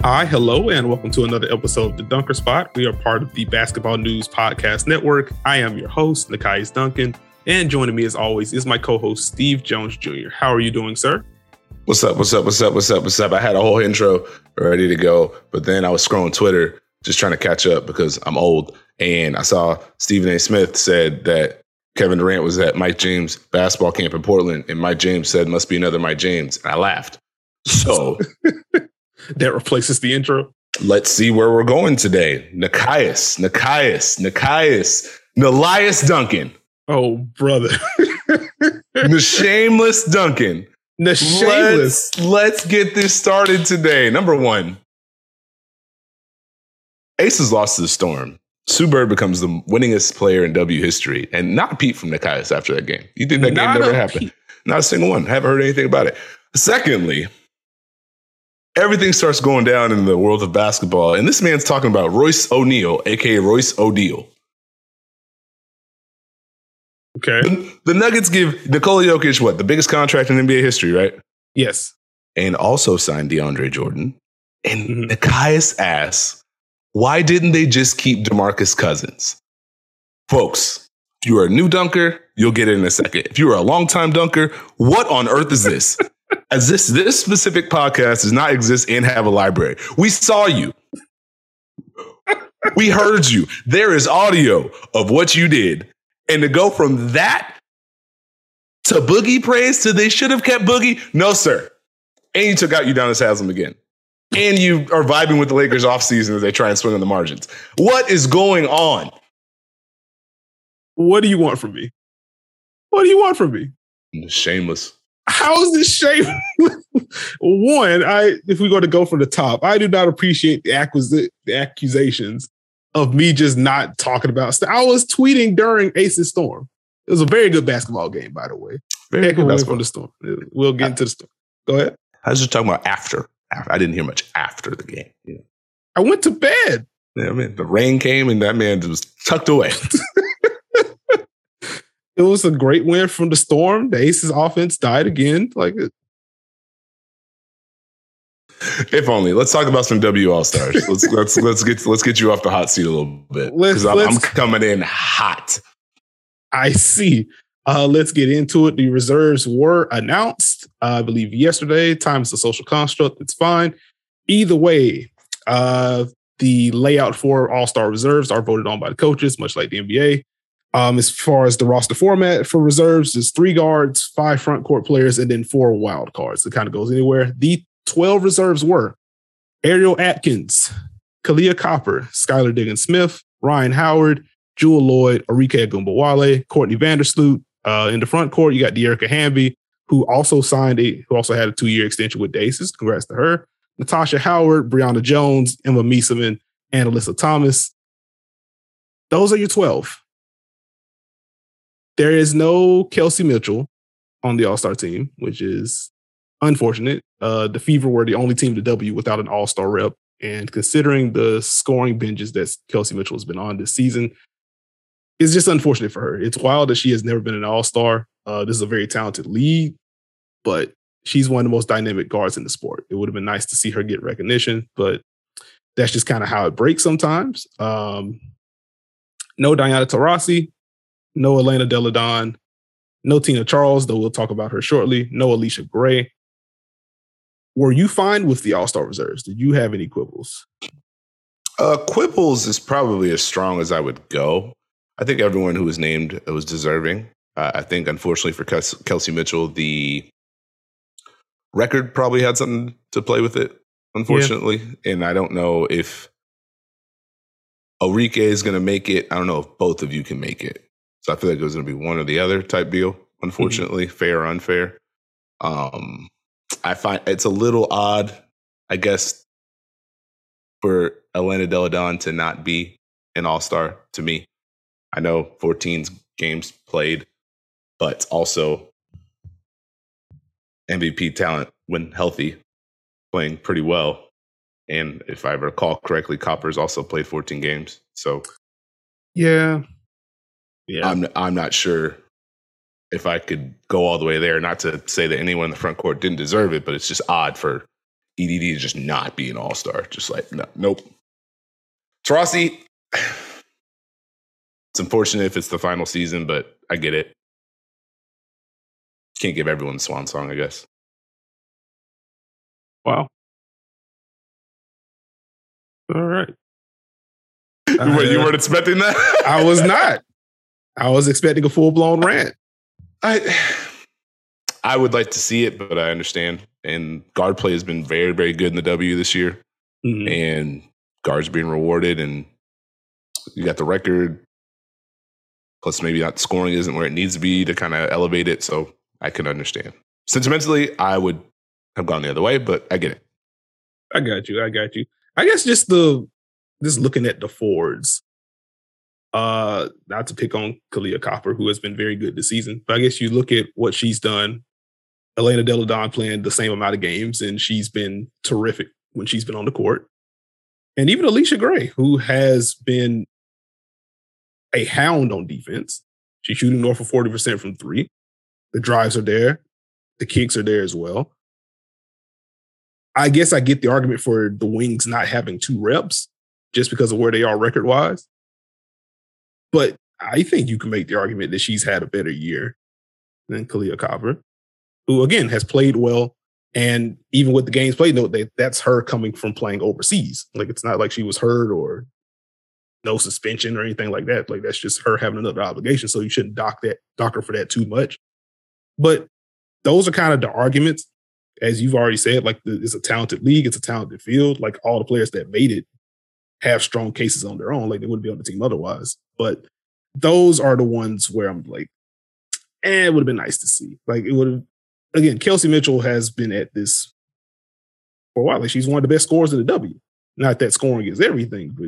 Hi, hello, and welcome to another episode of The Dunker Spot. We are part of the Basketball News Podcast Network. I am your host, Nekias Duncan, and joining me as always is my co-host, Steve Jones Jr. How are you doing, sir? What's up? I had a whole intro ready to go, but then I was scrolling Twitter just trying to catch up because I'm old, and I saw Stephen A. Smith said that Kevin Durant was at Mike James basketball camp in Portland, and Mike James said, must be another Mike James, and I laughed. So... that replaces the intro. Let's see where we're going today. Nekias Duncan. Oh, brother. The shameless Duncan. The shameless. Let's get this started today. Number one. Aces lost to the Storm. Sue Bird becomes the winningest player in W history. And not a peep from Nekias after that game. You think that game never happened? Not a single one. Haven't heard anything about it. Secondly, everything starts going down in the world of basketball. And this man's talking about Royce O'Neal, a.k.a. Royce O'Deal. Okay. The Nuggets give Nikola Jokic, what, the biggest contract in NBA history, right? Yes. And also signed DeAndre Jordan. And Nekias asks, why didn't they just keep DeMarcus Cousins? Folks, if you are a new dunker, you'll get it in a second. If you are a longtime dunker, what on earth is this? As this specific podcast does not exist and have a library. We saw you. We heard you. There is audio of what you did. And to go from that to Boogie praise to they should have kept Boogie. No, sir. And you took out Udonis Haslem again. And you are vibing with the Lakers offseason as they try and swing on the margins. What is going on? What do you want from me? What do you want from me? Shameless. How is this shame? One, if we go from the top, I do not appreciate the accusations of me just not talking about stuff. I was tweeting during Aces Storm. It was a very good basketball game, by the way. Very good basketball. From the Storm. We'll get into the Storm. Go ahead. I was just talking about after. I didn't hear much after the game. Yeah. I went to bed. Yeah, man. The rain came and that man was tucked away. It was a great win from the Storm. The Aces offense died again. If only. Let's talk about some W All-Stars. let's get you off the hot seat a little bit because I'm coming in hot. I see. Let's get into it. The reserves were announced, I believe, yesterday. Time is a social construct. It's fine. Either way, the layout for All-Star reserves are voted on by the coaches, much like the NBA. As far as the roster format for reserves, there's 3 guards, 5 front court players, and then 4 wild cards. It kind of goes anywhere. The 12 reserves were Ariel Atkins, Kalia Copper, Skylar Diggins-Smith, Ryan Howard, Jewel Lloyd, Arike Agumbawale, Courtney Vandersloot. In the front court, you got De'Erica Hamby, who also had a 2-year extension with the Aces. Congrats to her. Natasha Howard, Brianna Jones, Emma Meeseman, and Alyssa Thomas. Those are your 12. There is no Kelsey Mitchell on the All-Star team, which is unfortunate. The Fever were the only team to W without an All-Star rep. And considering the scoring binges that Kelsey Mitchell has been on this season, it's just unfortunate for her. It's wild that she has never been an All-Star. This is a very talented league, but she's one of the most dynamic guards in the sport. It would have been nice to see her get recognition, but that's just kind of how it breaks sometimes. No Diana Taurasi. No Elena Delle Donne, no Tina Charles, though we'll talk about her shortly. No Alicia Gray. Were you fine with the All-Star reserves? Did you have any quibbles? Quibbles is probably as strong as I would go. I think everyone who was named was deserving. I think, unfortunately for Kelsey Mitchell, the record probably had something to play with it, unfortunately. Yeah. And I don't know if Arike is going to make it. I don't know if both of you can make it. So I feel like it was going to be one or the other type deal, unfortunately, fair or unfair. I find it's a little odd, I guess, for Elena Delle Donne to not be an All-Star to me. I know 14 games played, but also MVP talent when healthy, playing pretty well. And if I recall correctly, Copper's also played 14 games. So yeah. I'm not sure if I could go all the way there. Not to say that anyone in the front court didn't deserve it, but it's just odd for EDD to just not be an all-star. Just like, no, nope. Taurasi, it's unfortunate if it's the final season, but I get it. Can't give everyone the swan song, I guess. Wow. All right. Wait, you weren't expecting that? I was not. I was expecting a full-blown rant. I would like to see it, but I understand. And guard play has been very, very good in the W this year. Mm-hmm. And guards being rewarded, and you got the record. Plus, maybe not scoring isn't where it needs to be to kind of elevate it. So I can understand. Sentimentally, I would have gone the other way, but I get it. I got you. I guess just looking at the forwards. Not to pick on Kahleah Copper, who has been very good this season, but I guess you look at what she's done. Elena Delle Donne playing the same amount of games, and she's been terrific when she's been on the court. And even Alicia Gray, who has been a hound on defense. She's shooting north of 40% from three. The drives are there. The kicks are there as well. I guess I get the argument for the Wings not having 2 reps just because of where they are record-wise. But I think you can make the argument that she's had a better year than Kahleah Copper, who, again, has played well. And even with the games played, that's her coming from playing overseas. Like, it's not like she was hurt or no suspension or anything like that. Like, that's just her having another obligation. So you shouldn't dock her for that too much. But those are kind of the arguments, as you've already said. Like, it's a talented league. It's a talented field. Like, all the players that made it have strong cases on their own. Like, they wouldn't be on the team otherwise. But those are the ones where I'm like, it would have been nice to see. Like, it would have, again, Kelsey Mitchell has been at this for a while. Like, she's one of the best scorers in the W. Not that scoring is everything, but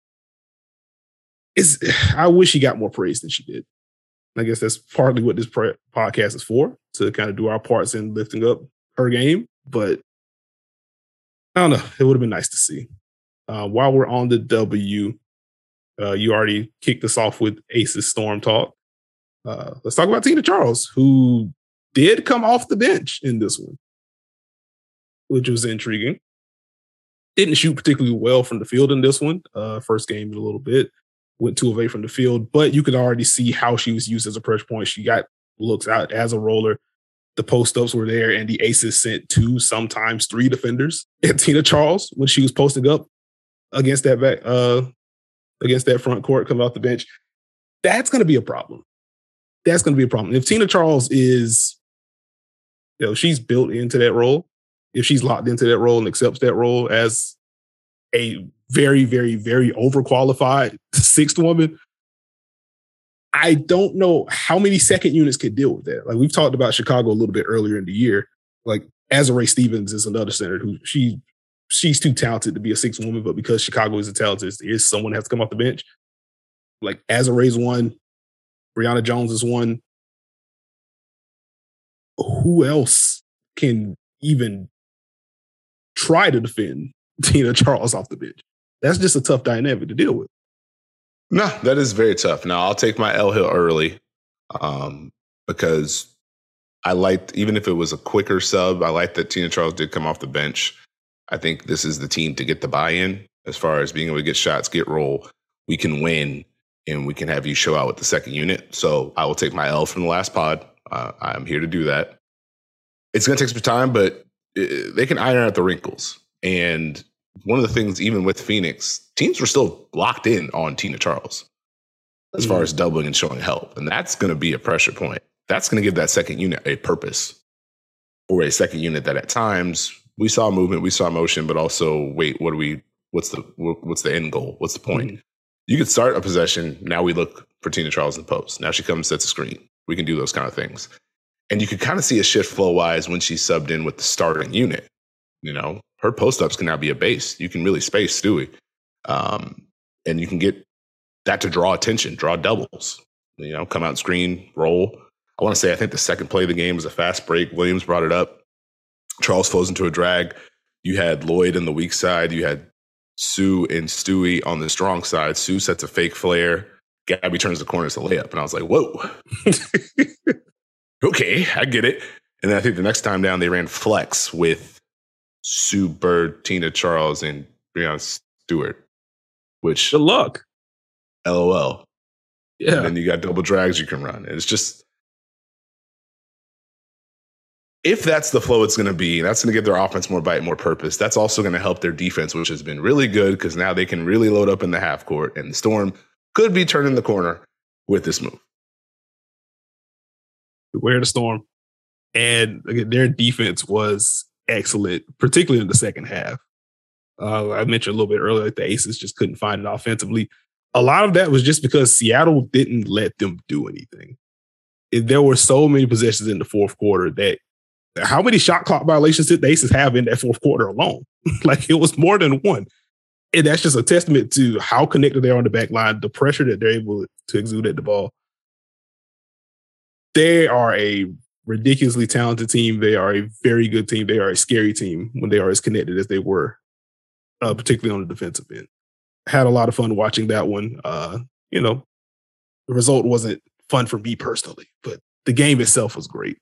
I wish she got more praise than she did. I guess that's partly what this podcast is for, to kind of do our parts in lifting up her game. But I don't know. It would have been nice to see. While we're on the W, you already kicked us off with Aces Storm talk. Let's talk about Tina Charles, who did come off the bench in this one, which was intriguing. Didn't shoot particularly well from the field in this one. First game in a little bit. Went 2 away from the field, but you could already see how she was used as a pressure point. She got looks out as a roller. The post-ups were there, and the Aces sent 2, sometimes 3 defenders at Tina Charles when she was posting up against that front court coming off the bench. That's going to be a problem. If Tina Charles is, she's built into that role, if she's locked into that role and accepts that role as a very, very, very overqualified 6th woman, I don't know how many second units could deal with that. Like, we've talked about Chicago a little bit earlier in the year. Like, Azurá Stevens is another center who she's too talented to be a 6th woman, but because Chicago isn't talented, is someone has to come off the bench. Like, Azuré's one, Brianna Jones is one. Who else can even try to defend Tina Charles off the bench? That's just a tough dynamic to deal with. No, that is very tough. Now, I'll take my L Hill early because I liked, even if it was a quicker sub, I liked that Tina Charles did come off the bench. I think this is the team to get the buy-in as far as being able to get shots, get roll. We can win, and we can have you show out with the second unit. So I will take my L from the last pod. I'm here to do that. It's going to take some time, but they can iron out the wrinkles. And one of the things, even with Phoenix, teams were still locked in on Tina Charles as far as doubling and showing help. And that's going to be a pressure point. That's going to give that second unit a purpose, or a second unit that at times we saw movement, we saw motion, but also, wait, what's the end goal? What's the point? You could start a possession. Now we look for Tina Charles in the post. Now she comes, sets a screen. We can do those kind of things. And you could kind of see a shift flow-wise when she's subbed in with the starting unit. Her post-ups can now be a base. You can really space Stewie. And you can get that to draw attention, draw doubles. Come out screen, roll. I want to say, I think the second play of the game was a fast break. Williams brought it up. Charles flows into a drag. You had Lloyd on the weak side. You had Sue and Stewie on the strong side. Sue sets a fake flare. Gabby turns the corner, it's a layup. And I was like, whoa. Okay, I get it. And then I think the next time down, they ran flex with Sue Bird, Tina Charles, and Breonna Stewart. Which good luck. LOL. Yeah. And then you got double drags you can run. And it's just, if that's the flow it's going to be, that's going to give their offense more bite, more purpose. That's also going to help their defense, which has been really good because now they can really load up in the half court. And the Storm could be turning the corner with this move. Beware the Storm. And again, their defense was excellent, particularly in the second half. I mentioned a little bit earlier that the Aces just couldn't find it offensively. A lot of that was just because Seattle didn't let them do anything. There were so many possessions in the fourth quarter that how many shot clock violations did the Aces have in that fourth quarter alone? Like it was more than one. And that's just a testament to how connected they are on the back line, the pressure that they're able to exude at the ball. They are a ridiculously talented team. They are a very good team. They are a scary team when they are as connected as they were, particularly on the defensive end. Had a lot of fun watching that one. The result wasn't fun for me personally, but the game itself was great.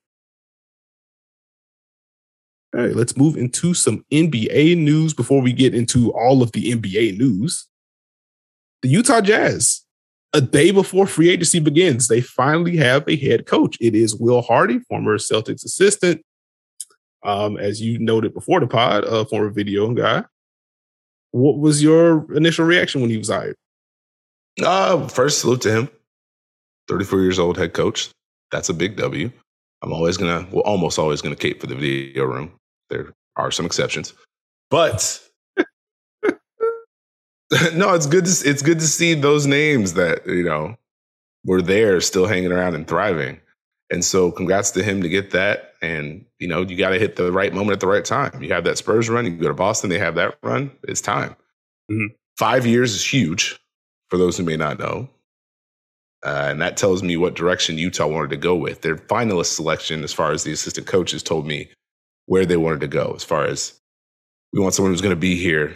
All right, let's move into some NBA news before we get into all of the NBA news. The Utah Jazz, a day before free agency begins, they finally have a head coach. It is Will Hardy, former Celtics assistant. As you noted before the pod, a former video guy. What was your initial reaction when he was hired? First, salute to him. 34 years old head coach. That's a big W. I'm almost always gonna cape for the video room. There are some exceptions, but no, it's good to see those names that were there still hanging around and thriving. And so, congrats to him to get that. And you got to hit the right moment at the right time. You have that Spurs run. You go to Boston. They have that run. It's time. Mm-hmm. 5 years is huge for those who may not know. And that tells me what direction Utah wanted to go with. Their finalist selection, as far as the assistant coaches, told me where they wanted to go. As far as we want someone who's going to be here.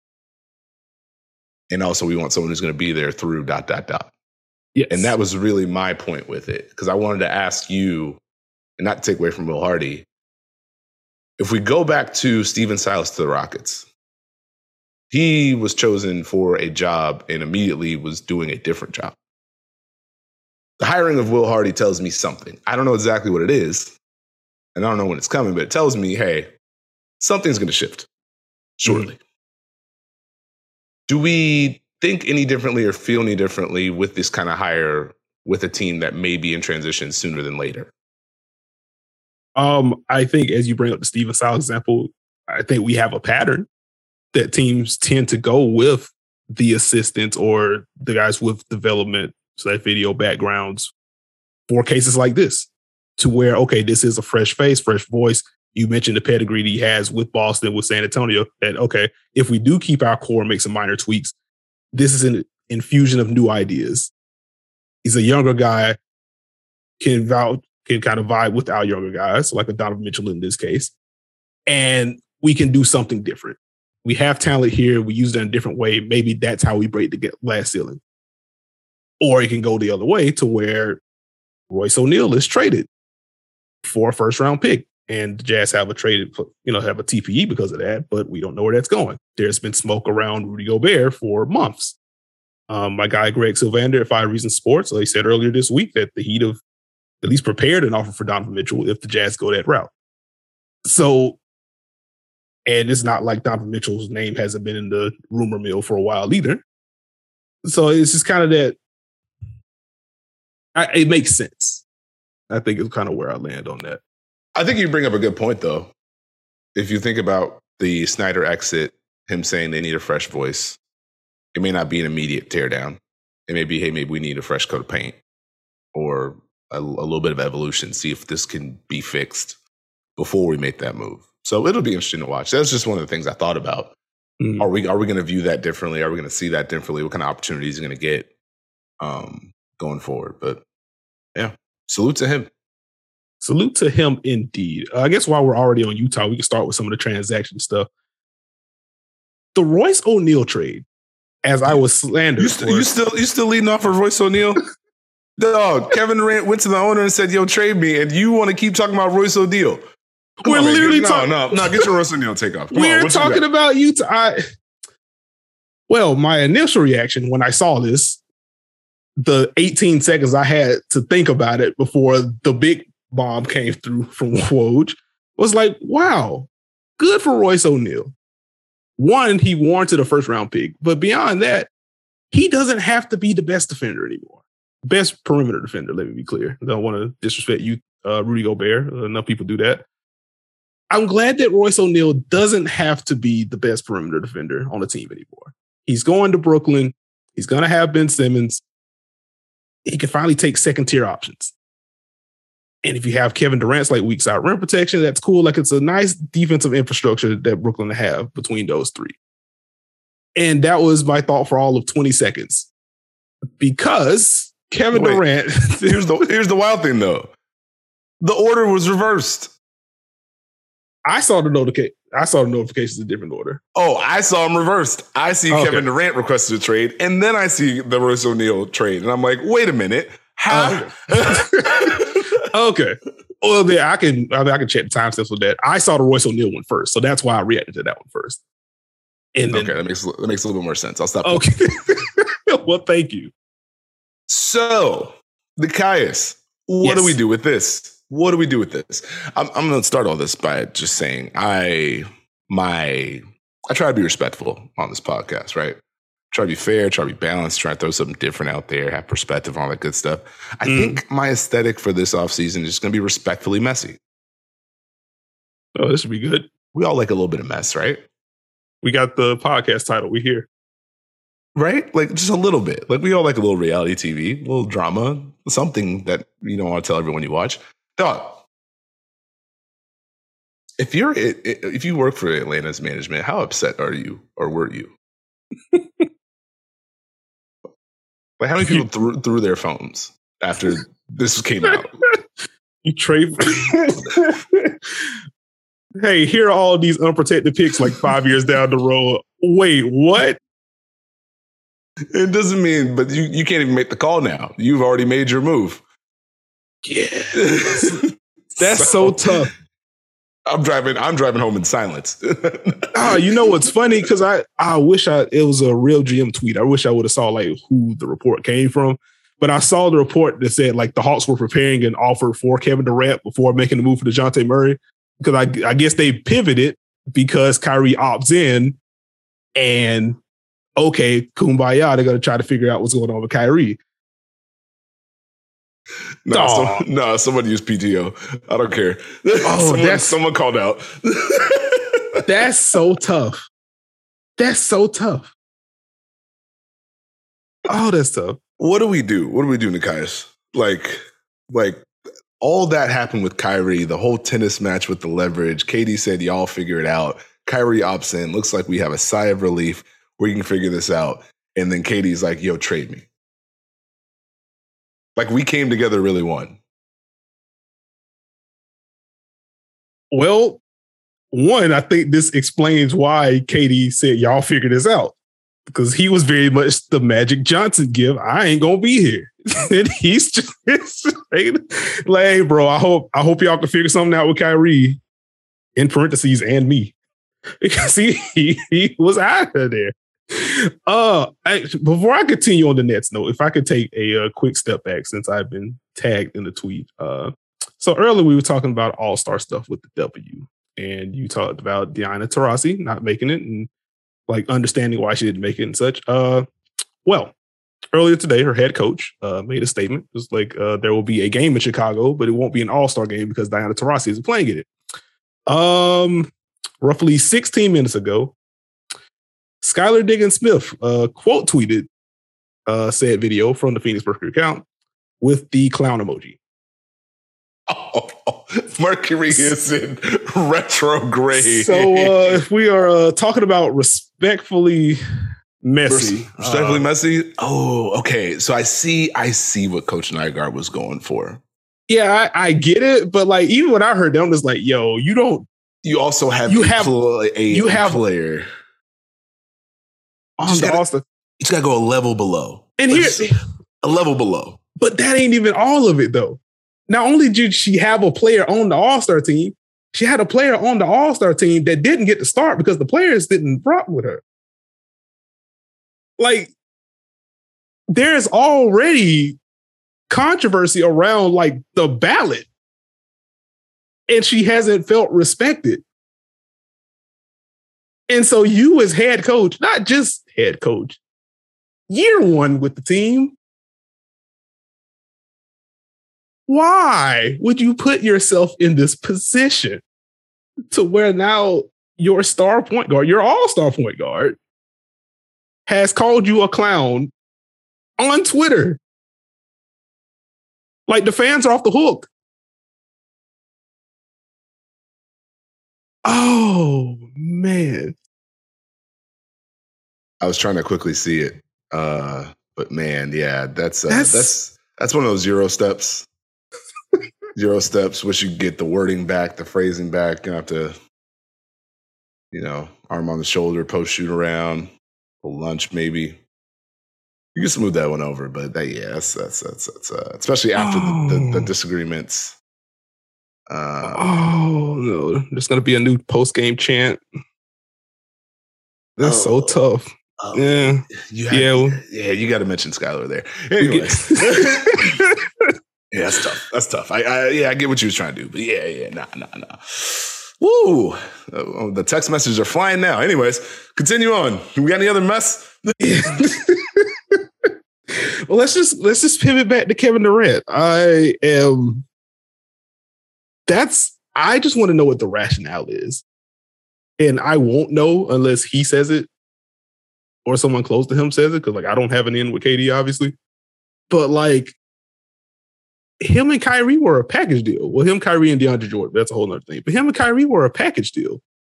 And also we want someone who's going to be there through ... Yes. And that was really my point with it. Because I wanted to ask you, and not to take away from Will Hardy, if we go back to Stephen Silas to the Rockets, he was chosen for a job and immediately was doing a different job. The hiring of Will Hardy tells me something. I don't know exactly what it is, and I don't know when it's coming, but it tells me, hey, something's going to shift shortly. Mm-hmm. Do we think any differently or feel any differently with this kind of hire with a team that may be in transition sooner than later? I think as you bring up the Stephen Silas example, I think we have a pattern that teams tend to go with the assistants or the guys with development, so that video backgrounds for cases like this, to where, okay, this is a fresh face, fresh voice. You mentioned the pedigree he has with Boston, with San Antonio, that, okay, if we do keep our core, make some minor tweaks, this is an infusion of new ideas. He's a younger guy, can kind of vibe with our younger guys, like a Donovan Mitchell in this case. And we can do something different. We have talent here. We use it in a different way. Maybe that's how we break the glass ceiling. Or it can go the other way to where Royce O'Neal is traded for a first-round pick. And the Jazz have a TPE because of that, but we don't know where that's going. There's been smoke around Rudy Gobert for months. My guy, Greg Sylvander at 5 Reasons Sports, he said earlier this week that the Heat have at least prepared an offer for Donovan Mitchell if the Jazz go that route. So, and it's not like Donovan Mitchell's name hasn't been in the rumor mill for a while either. So it's just kind of that. It makes sense. I think it's kind of where I land on that. I think you bring up a good point, though. If you think about the Snyder exit, him saying they need a fresh voice, it may not be an immediate teardown. It may be, hey, maybe we need a fresh coat of paint or a little bit of evolution, see if this can be fixed before we make that move. So it'll be interesting to watch. That's just one of the things I thought about. Mm-hmm. Are we going to view that differently? Are we going to see that differently? What kind of opportunities are going to get going forward? But yeah, salute to him. Salute to him indeed. I guess while we're already on Utah, we can start with some of the transaction stuff. The Royce O'Neal trade, as I was slandered. You still leading off of Royce O'Neal? Dog, Kevin Durant went to the owner and said, yo, trade me. And you want to keep talking about Royce O'Neal. We're literally talking. No, get your Royce O'Neal take off. We're talking about Utah. Well, my initial reaction when I saw this, the 18 seconds I had to think about it before the big bomb came through from Woj, was like, wow, good for Royce O'Neal. One, he warranted a first round pick, but beyond that, he doesn't have to be the best defender anymore. Best perimeter defender, let me be clear. I don't want to disrespect you, Rudy Gobert. Enough people do that. I'm glad that Royce O'Neal doesn't have to be the best perimeter defender on the team anymore. He's going to Brooklyn. He's going to have Ben Simmons. He can finally take second-tier options. And if you have Kevin Durant's like weak side rim protection, that's cool. Like it's a nice defensive infrastructure that Brooklyn have between those three. And that was my thought for all of 20 seconds. Because Kevin Durant... here's the wild thing, though. The order was reversed. I saw the notifications in different order. Oh, I saw them reversed. I see Kevin Durant requested a trade, and then I see the Royce O'Neal trade. And I'm like, wait a minute. How? Okay. Well, I can check the timestamps with that. I saw the Royce O'Neal one first, so that's why I reacted to that one first. And then, that makes a little bit more sense. I'll stop. Okay. Well, thank you. So, Nekias, what do we do with this? What do we do with this? I'm going to start all this by just saying I try to be respectful on this podcast, right? Try to be fair, try to be balanced, try to throw something different out there, have perspective, all that good stuff. I think my aesthetic for this offseason is going to be respectfully messy. Oh, this would be good. We all like a little bit of mess, right? We got the podcast title. We here. Right? Like just a little bit. Like we all like a little reality TV, a little drama, something that you don't want to tell everyone you watch. Dog, if you work for Atlanta's management, how upset are you or were you? Like how many people threw their phones after this came out? You trade. Hey, here are all these unprotected picks like 5 years down the road. Wait, what? It doesn't mean, but you can't even make the call now. You've already made your move. Yeah. That's so tough. I'm driving home in silence. You know what's funny? Because I wish it was a real GM tweet. I wish I would have saw like who the report came from. But I saw the report that said like the Hawks were preparing an offer for Kevin Durant before making the move for DeJounte Murray. Because I guess they pivoted because Kyrie opts in and okay, kumbaya, they're going to try to figure out what's going on with Kyrie. No, someone used PTO. I don't care. Oh, someone called out. That's so tough. That's so tough. Oh, that's tough. What do we do? What do we do, Nekias? Like all that happened with Kyrie, the whole tennis match with the leverage. KD said, y'all figure it out. Kyrie opts in. Looks like we have a sigh of relief. We can figure this out. And then KD's like, yo, trade me. Like we came together really won. Well, one, I think this explains why KD said, y'all figure this out. Because he was very much the Magic Johnson give. I ain't going to be here. And he's just like, hey, bro, I hope y'all can figure something out with Kyrie, in parentheses, and me. Because he was out of there. Before I continue on the Nets note, if I could take a quick step back since I've been tagged in the tweet. So earlier we were talking about all-star stuff with the W, and you talked about Diana Taurasi not making it and like understanding why she didn't make it and such. Well, earlier today, her head coach made a statement. It was like there will be a game in Chicago, but it won't be an all-star game because Diana Taurasi isn't playing in it. Roughly 16 minutes ago, Skylar Diggins-Smith quote tweeted said video from the Phoenix Mercury account with the clown emoji. Oh, Mercury is in retrograde. So if we are talking about respectfully messy. Respectfully messy? Oh, okay. So I see what Coach Nygaard was going for. Yeah, I get it. But like, even when I heard them, it's like, yo, you also have a player. On the All-Star. You just got to go a level below. And here's a level below. But that ain't even all of it, though. Not only did she have a player on the All-Star team, she had a player on the All-Star team that didn't get to start because the players didn't rock with her. Like, there's already controversy around like the ballot, and she hasn't felt respected. And so you as head coach, not just head coach, year one with the team, why would you put yourself in this position to where now your star point guard, your all-star point guard, has called you a clown on Twitter? Like, the fans are off the hook. Oh, man. I was trying to quickly see it. But man, yeah, that's one of those Euro steps. Euro steps. Wish you could get the wording back, the phrasing back. You have to, arm on the shoulder, post shoot around, a lunch maybe. You can smooth that one over, but that's especially after the disagreements. No, there's gonna be a new post game chant. That's so tough. Yeah, you got to mention Skylar there. Anyway, yeah, that's tough. I get what you was trying to do, but nah. Woo! The text messages are flying now. Anyways, continue on. We got any other mess? Well, let's just pivot back to Kevin Durant. I just want to know what the rationale is. And I won't know unless he says it or someone close to him says it, because I don't have an in with KD, obviously. But him and Kyrie were a package deal. Well, him, Kyrie, and DeAndre Jordan, that's a whole other thing. But him and Kyrie were a package deal.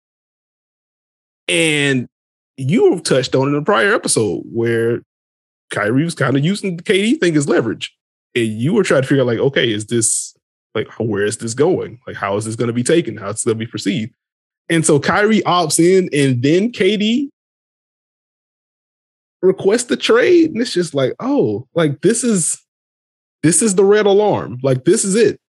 And you touched on it in a prior episode where Kyrie was kind of using the KD thing as leverage. And you were trying to figure out, okay, is this, where is this going? How is this going to be taken? How is it going to be perceived? And so Kyrie opts in, and then KD requests the trade. And it's just this is the red alarm. This is it.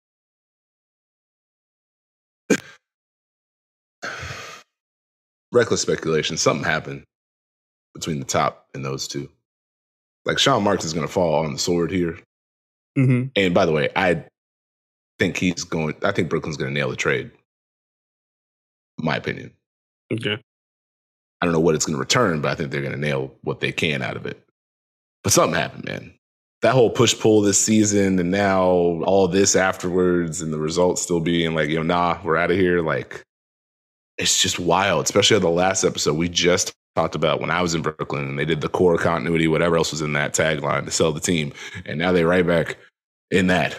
Reckless speculation. Something happened between the top and those two. Sean Marks is going to fall on the sword here. Mm-hmm. And by the way, I think Brooklyn's going to nail the trade. My opinion. Okay. I don't know what it's going to return, but I think they're going to nail what they can out of it. But something happened, man. That whole push-pull this season, and now all this afterwards, and the results still being nah, we're out of here. It's just wild, especially on the last episode. We just talked about when I was in Brooklyn, and they did the core continuity, whatever else was in that tagline to sell the team. And now they're right back in that.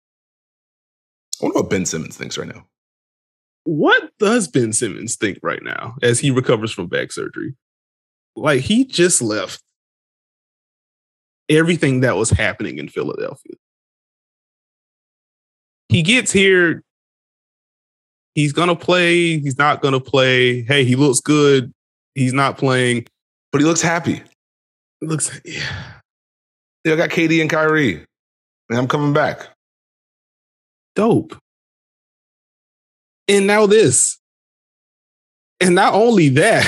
I wonder what Ben Simmons thinks right now. What does Ben Simmons think right now as he recovers from back surgery? He just left everything that was happening in Philadelphia. He gets here. He's going to play. He's not going to play. Hey, he looks good. He's not playing. But he looks happy. Yeah. I got KD and Kyrie. And I'm coming back. Dope. And now this. And not only that.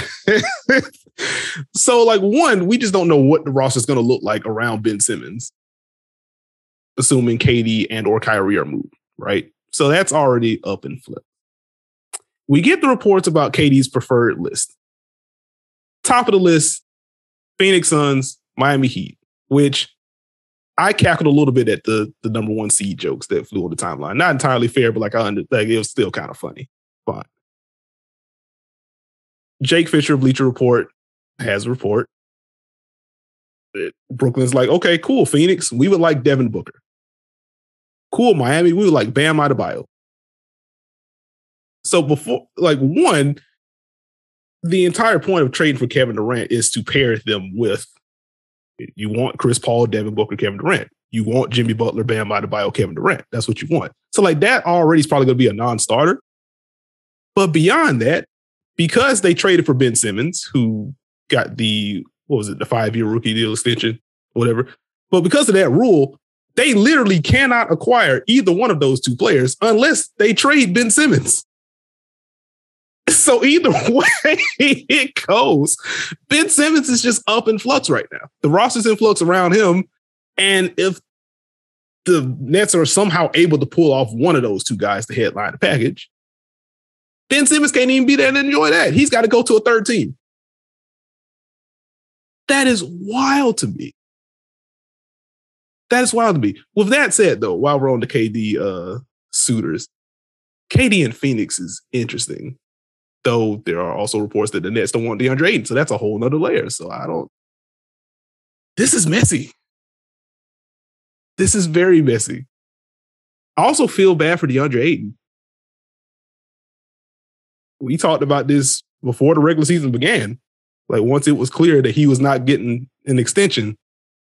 So, one, we just don't know what the roster is going to look like around Ben Simmons, assuming KD and or Kyrie are moved, right? So that's already up in flip. We get the reports about KD's preferred list. Top of the list, Phoenix Suns, Miami Heat, which I cackled a little bit at the number one seed jokes that flew on the timeline. Not entirely fair, but it was still kind of funny. Fine. Jake Fisher, Bleacher Report, has a report. Brooklyn's okay, cool. Phoenix, we would like Devin Booker. Cool, Miami, we would like Bam Adebayo. So before, one, the entire point of trading for Kevin Durant is to pair them with, you want Chris Paul, Devin Booker, Kevin Durant. You want Jimmy Butler, Bam Adebayo, Kevin Durant. That's what you want. So that already is probably going to be a non-starter. But beyond that, because they traded for Ben Simmons, who got the 5-year rookie deal extension, whatever. But because of that rule, they literally cannot acquire either one of those two players unless they trade Ben Simmons. So either way it goes, Ben Simmons is just up in flux right now. The roster's in flux around him. And if the Nets are somehow able to pull off one of those two guys to headline the package, Ben Simmons can't even be there to enjoy that. He's got to go to a third team. That is wild to me. That is wild to me. With that said, though, while we're on the KD suitors, KD in Phoenix is interesting. Though there are also reports that the Nets don't want DeAndre Ayton. So that's a whole nother layer. So this is messy. This is very messy. I also feel bad for DeAndre Ayton. We talked about this before the regular season began. Like once it was clear that he was not getting an extension,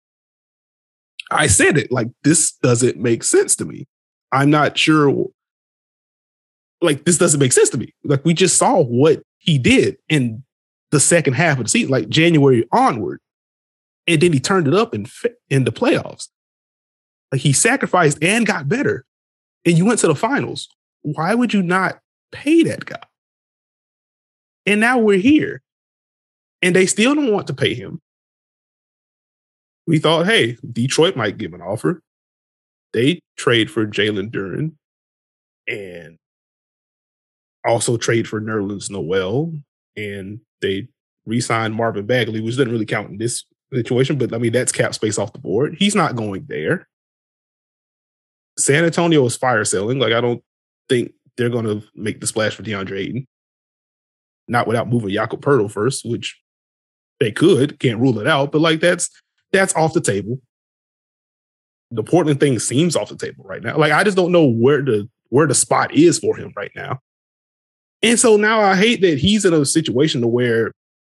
I said it, like, this doesn't make sense to me. I'm not sure. Like, this doesn't make sense to me. Like, we just saw what he did in the second half of the season, like January onward. And then he turned it up in the playoffs. Like, he sacrificed and got better. And you went to the finals. Why would you not pay that guy? And now we're here. And they still don't want to pay him. We thought, hey, Detroit might give an offer. They trade for Jalen Duren and also trade for Nerlens Noel. And they re-signed Marvin Bagley, which doesn't really count in this situation. But, I mean, that's cap space off the board. He's not going there. San Antonio is fire selling. Like, I don't think they're going to make the splash for DeAndre Ayton. Not without moving Jakob Poeltl first, which they could. Can't rule it out. But, like, that's off the table. The Portland thing seems off the table right now. Like, I just don't know where the spot is for him right now. And so now I hate that he's in a situation where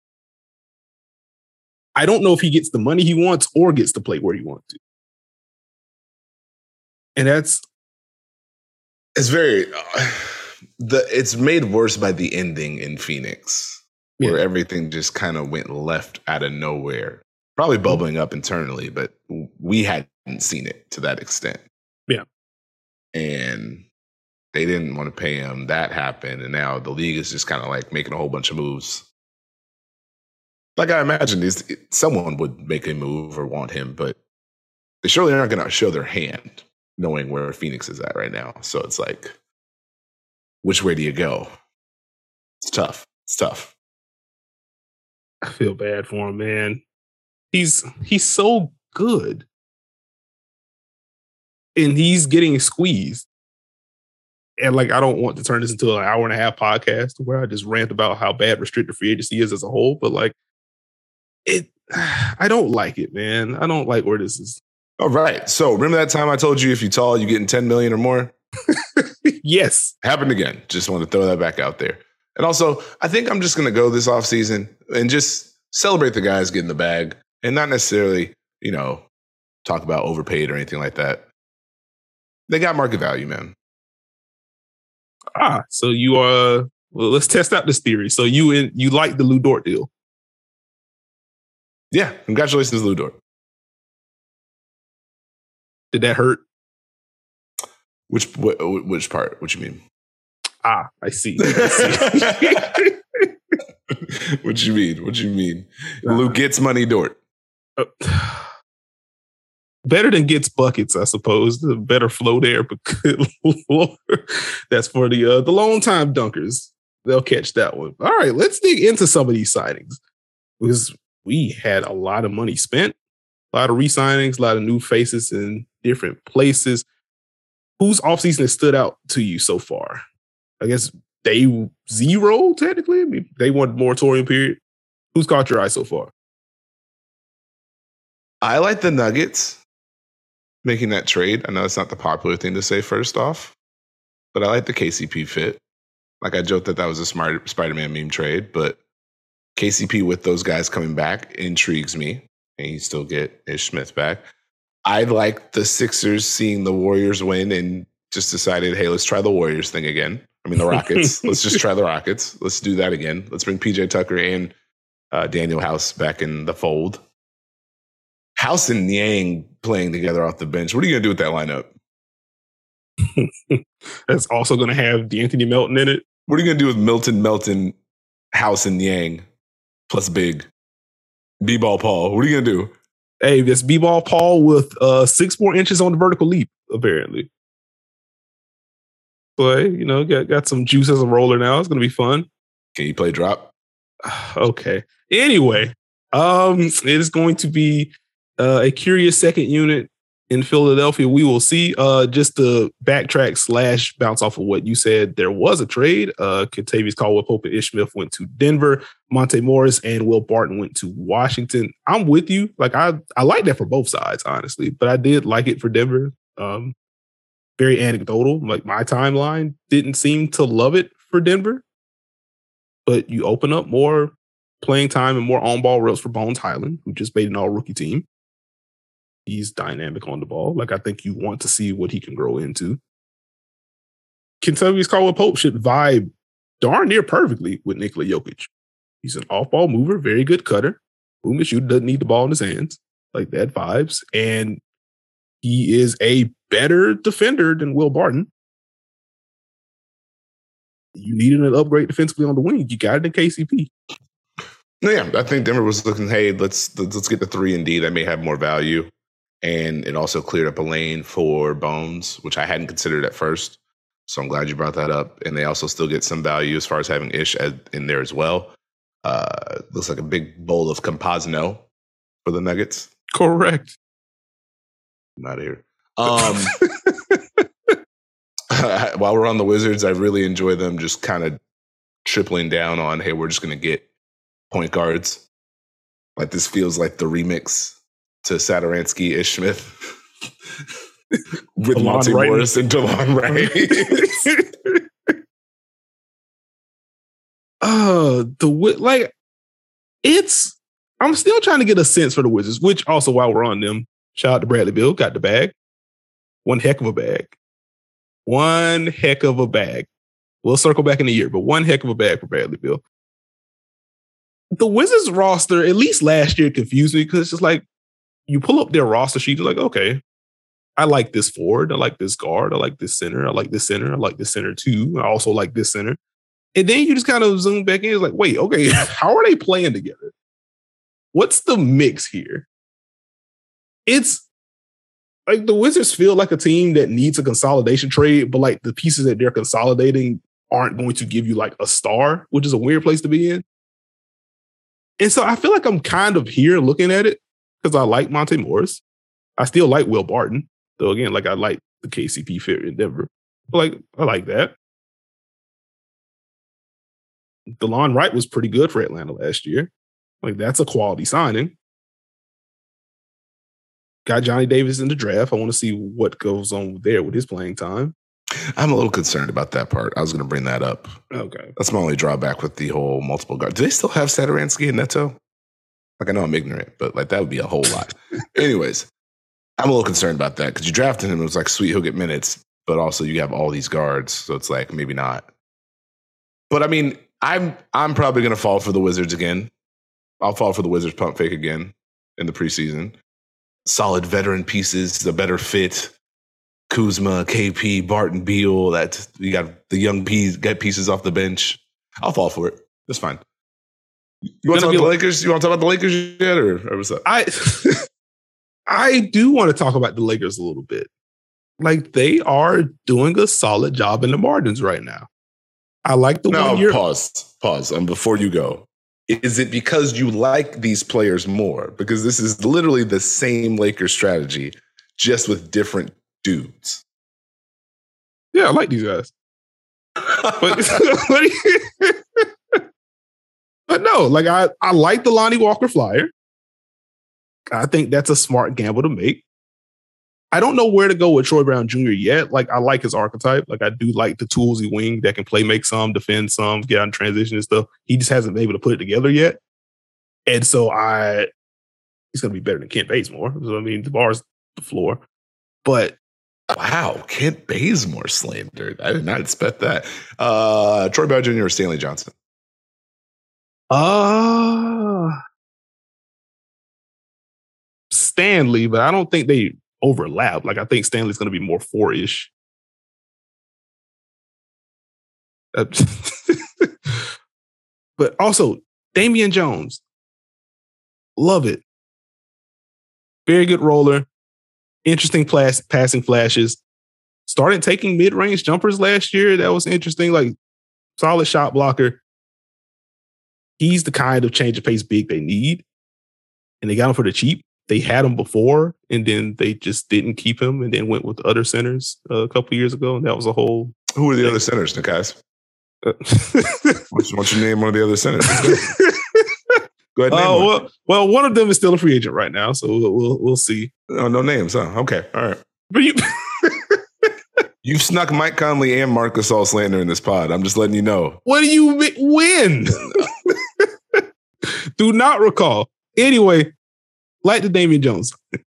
I don't know if he gets the money he wants or gets to play where he wants to. And it's very it's made worse by the ending in Phoenix, where everything just kind of went left out of nowhere. Probably bubbling up internally, but we hadn't seen it to that extent. Yeah. And they didn't want to pay him. That happened. And now the league is just kind of like making a whole bunch of moves. Like I imagined, someone would make a move or want him, but they surely aren't going to show their hand knowing where Phoenix is at right now. So it's like, which way do you go? It's tough. It's tough. I feel bad for him, man. He's so good. And he's getting squeezed. And like, I don't want to turn this into an hour and a half podcast where I just rant about how bad restricted free agency is as a whole. But like, I don't like it, man. I don't like where this is. All right. So remember that time I told you if you tall, you're getting 10 million or more? Yes. Happened again. Just want to throw that back out there. And also, I think I'm just going to go this offseason and just celebrate the guys getting the bag and not necessarily, talk about overpaid or anything like that. They got market value, man. So you are, well, let's test out this theory. So you like the Lou Dort deal? Yeah. Congratulations, Lou Dort. Did that hurt? Which part? What you mean? I see. What you mean? Lou gets money, Dort. Better than gets buckets, I suppose. The better flow there, but good Lord. That's for the long time dunkers. They'll catch that one. All right, let's dig into some of these signings because we had a lot of money spent, a lot of re-signings, a lot of new faces in different places. Whose offseason has stood out to you so far? I guess day zero, technically. I mean, they want moratorium period. Who's caught your eye so far? I like the Nuggets making that trade. I know it's not the popular thing to say first off, but I like the KCP fit. Like I joked that was a smart Spider-Man meme trade, but KCP with those guys coming back intrigues me. And you still get Ish Smith back. I like the Sixers seeing the Warriors win and just decided, hey, let's try the Warriors thing again. I mean, the Rockets. Let's just try the Rockets. Let's do that again. Let's bring PJ Tucker and Daniel House back in the fold. House and Yang playing together off the bench. What are you going to do with that lineup? That's also going to have D'Anthony Melton in it. What are you gonna do with Milton, Melton, House, and Yang plus Big B-ball Paul? What are you gonna do? Hey, this B-ball Paul with 6 more inches on the vertical leap, apparently. But got some juice as a roller now. It's gonna be fun. Can you play drop? Okay. Anyway, it is going to be a curious second unit in Philadelphia. We will see. Just to backtrack / bounce off of what you said, there was a trade. Kentavious Caldwell-Pope and Ish Smith went to Denver. Monte Morris and Will Barton went to Washington. I'm with you. Like I like that for both sides, honestly, but I did like it for Denver. Very anecdotal. Like my timeline didn't seem to love it for Denver, but you open up more playing time and more on-ball reps for Bones Highland, who just made an all-rookie team. He's dynamic on the ball. Like, I think you want to see what he can grow into. Kentavious Caldwell-Pope should vibe darn near perfectly with Nikola Jokic. He's an off-ball mover, very good cutter. Movement shooter, doesn't need the ball in his hands. Like, that vibes. And he is a better defender than Will Barton. You needed an upgrade defensively on the wing. You got it in KCP. Yeah, I think Denver was looking, hey, let's get the 3 and D that may have more value. And it also cleared up a lane for Bones, which I hadn't considered at first. So I'm glad you brought that up. And they also still get some value as far as having Ish in there as well. Looks like a big bowl of Composino for the Nuggets. Correct. I'm out of here. While we're on the Wizards, I really enjoy them just kind of tripling down on, hey, we're just going to get point guards. Like this feels like the remix to Satoransky, Ish Smith with Monte Morris and DeLon Wright. I'm still trying to get a sense for the Wizards, which also while we're on them, shout out to Bradley Beal, got the bag. One heck of a bag. One heck of a bag. We'll circle back in a year, but one heck of a bag for Bradley Beal. The Wizards roster, at least last year, confused me because it's just like you pull up their roster sheet, you're like, okay, I like this forward, I like this guard, I like this center, I like this center, I like this center too. I also like this center. And then you just kind of zoom back in. It's like, wait, okay, how are they playing together? What's the mix here? It's like the Wizards feel like a team that needs a consolidation trade, but like the pieces that they're consolidating aren't going to give you like a star, which is a weird place to be in. And so I feel like I'm kind of here looking at it because I like Monte Morris. I still like Will Barton. Though again, like I like the KCP fit in Denver. But like I like that. DeLon Wright was pretty good for Atlanta last year. Like that's a quality signing. Got Johnny Davis in the draft. I want to see what goes on there with his playing time. I'm a little concerned about that part. I was going to bring that up. Okay. That's my only drawback with the whole multiple guard. Do they still have Satoransky and Neto? Like, I know I'm ignorant, but like that would be a whole lot. Anyways, I'm a little concerned about that because you drafted him. It was like, sweet, he'll get minutes, but also you have all these guards. So it's like, maybe not. But I mean, I'm probably going to fall for the Wizards again. I'll fall for the Wizards pump fake again in the preseason. Solid veteran pieces, the better fit. Kuzma, KP, Barton, Beal. That you got the young get pieces off the bench. I'll fall for it. That's fine. You want to talk about the Lakers? You want to talk about the Lakers yet, or what's up? I do want to talk about the Lakers a little bit. Like they are doing a solid job in the margins right now. I like the 1 year. Pause. Before you go, is it because you like these players more? Because this is literally the same Lakers strategy, just with different dudes. Yeah, I like these guys. But no, like I like the Lonnie Walker flyer. I think that's a smart gamble to make. I don't know where to go with Troy Brown Jr. yet. Like I like his archetype. Like I do like the toolsy wing that can play, make some, defend some, get out in transition and stuff. He just hasn't been able to put it together yet. And so he's going to be better than Kent Bazemore. So I mean, the bar's the floor. But wow, Kent Bazemore slandered. I did not expect that. Troy Brown Jr. or Stanley Johnson? Stanley, but I don't think they overlap. Like I think Stanley's going to be more 4-ish. But also, Damian Jones. Love it. Very good roller. Interesting passing flashes. Started taking mid-range jumpers last year. That was interesting. Like, solid shot blocker. He's the kind of change of pace big they need. And they got him for the cheap. They had him before, and then they just didn't keep him and then went with other centers a couple of years ago. And that was a whole... Who are the other centers, Nikas? Why don't you name one of the other centers? Go ahead. Name well, one of them is still a free agent right now, so we'll see. Oh, no names, huh? Okay, all right. But you've snuck Mike Conley and Marcus All slander in this pod. I'm just letting you know. What do you win? Do not recall. Anyway, like the Damian Jones,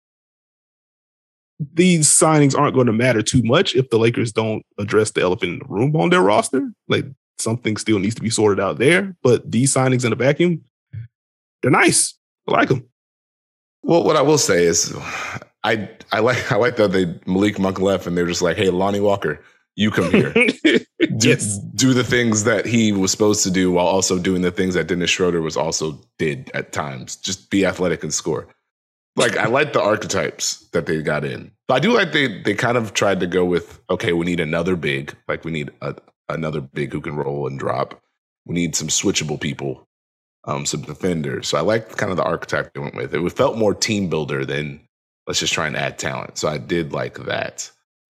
these signings aren't going to matter too much if the Lakers don't address the elephant in the room on their roster. Like, something still needs to be sorted out there. But these signings in a vacuum, they're nice. I like them. Well, what I will say is, I like that they Malik Monk left and they're just like, hey, Lonnie Walker, you come here. Do the things that he was supposed to do while also doing the things that Dennis Schroeder was also did at times. Just be athletic and score. Like, I like the archetypes that they got in. But I do like they kind of tried to go with, okay, we need another big. Like, we need another big who can roll and drop. We need some switchable people, some defenders. So I like kind of the archetype they went with. It felt more team builder than let's just try and add talent. So I did like that.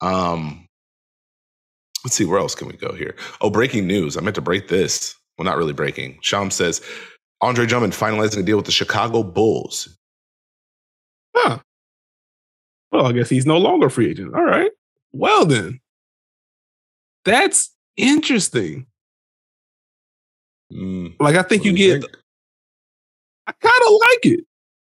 Let's see, where else can we go here? Oh, breaking news. I meant to break this. Well, not really breaking. Sham says, Andre Drummond finalizing a deal with the Chicago Bulls. Huh. Well, I guess he's no longer a free agent. All right. Well, then. That's interesting. Like, I think you get... I kind of like it.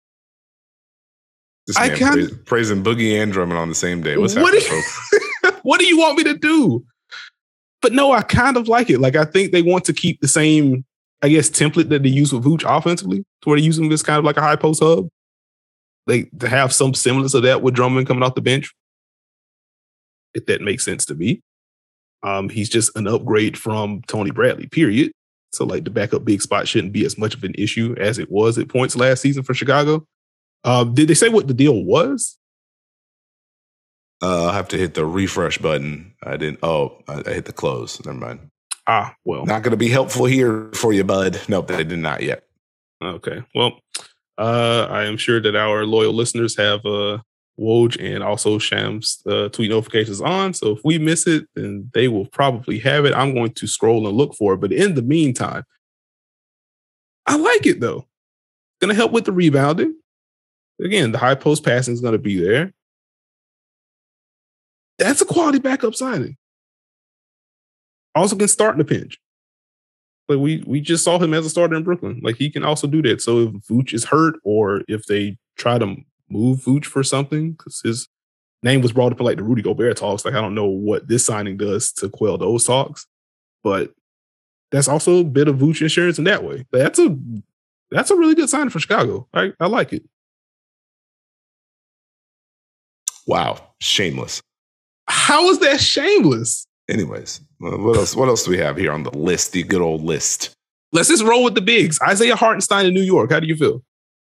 This man praising Boogie and Drummond on the same day. What's happening, folks? What do you want me to do? But no, I kind of like it. Like, I think they want to keep the same, I guess, template that they use with Vooch offensively, to where they use him as kind of like a high post hub. Like, to have some semblance of that with Drummond coming off the bench, if that makes sense to me. He's just an upgrade from Tony Bradley, period. So, like, the backup big spot shouldn't be as much of an issue as it was at points last season for Chicago. Did they say what the deal was? I'll have to hit the refresh button. I didn't. Oh, I hit the close. Never mind. Well. Not going to be helpful here for you, bud. Nope, they did not yet. Okay. Well, I am sure that our loyal listeners have Woj and also Sham's tweet notifications on. So if we miss it, then they will probably have it. I'm going to scroll and look for it. But in the meantime, I like it, though. Going to help with the rebounding. Again, the high post passing is going to be there. That's a quality backup signing. Also can start in the pinch. Like, we just saw him as a starter in Brooklyn. Like, he can also do that. So if Vooch is hurt, or if they try to move Vooch for something, because his name was brought up in like the Rudy Gobert talks. Like, I don't know what this signing does to quell those talks, but that's also a bit of Vooch insurance in that way. That's a really good signing for Chicago. I like it. Wow, shameless. How is that shameless? Anyways, what else do we have here on the list? The good old list. Let's just roll with the bigs. Isaiah Hartenstein in New York. How do you feel?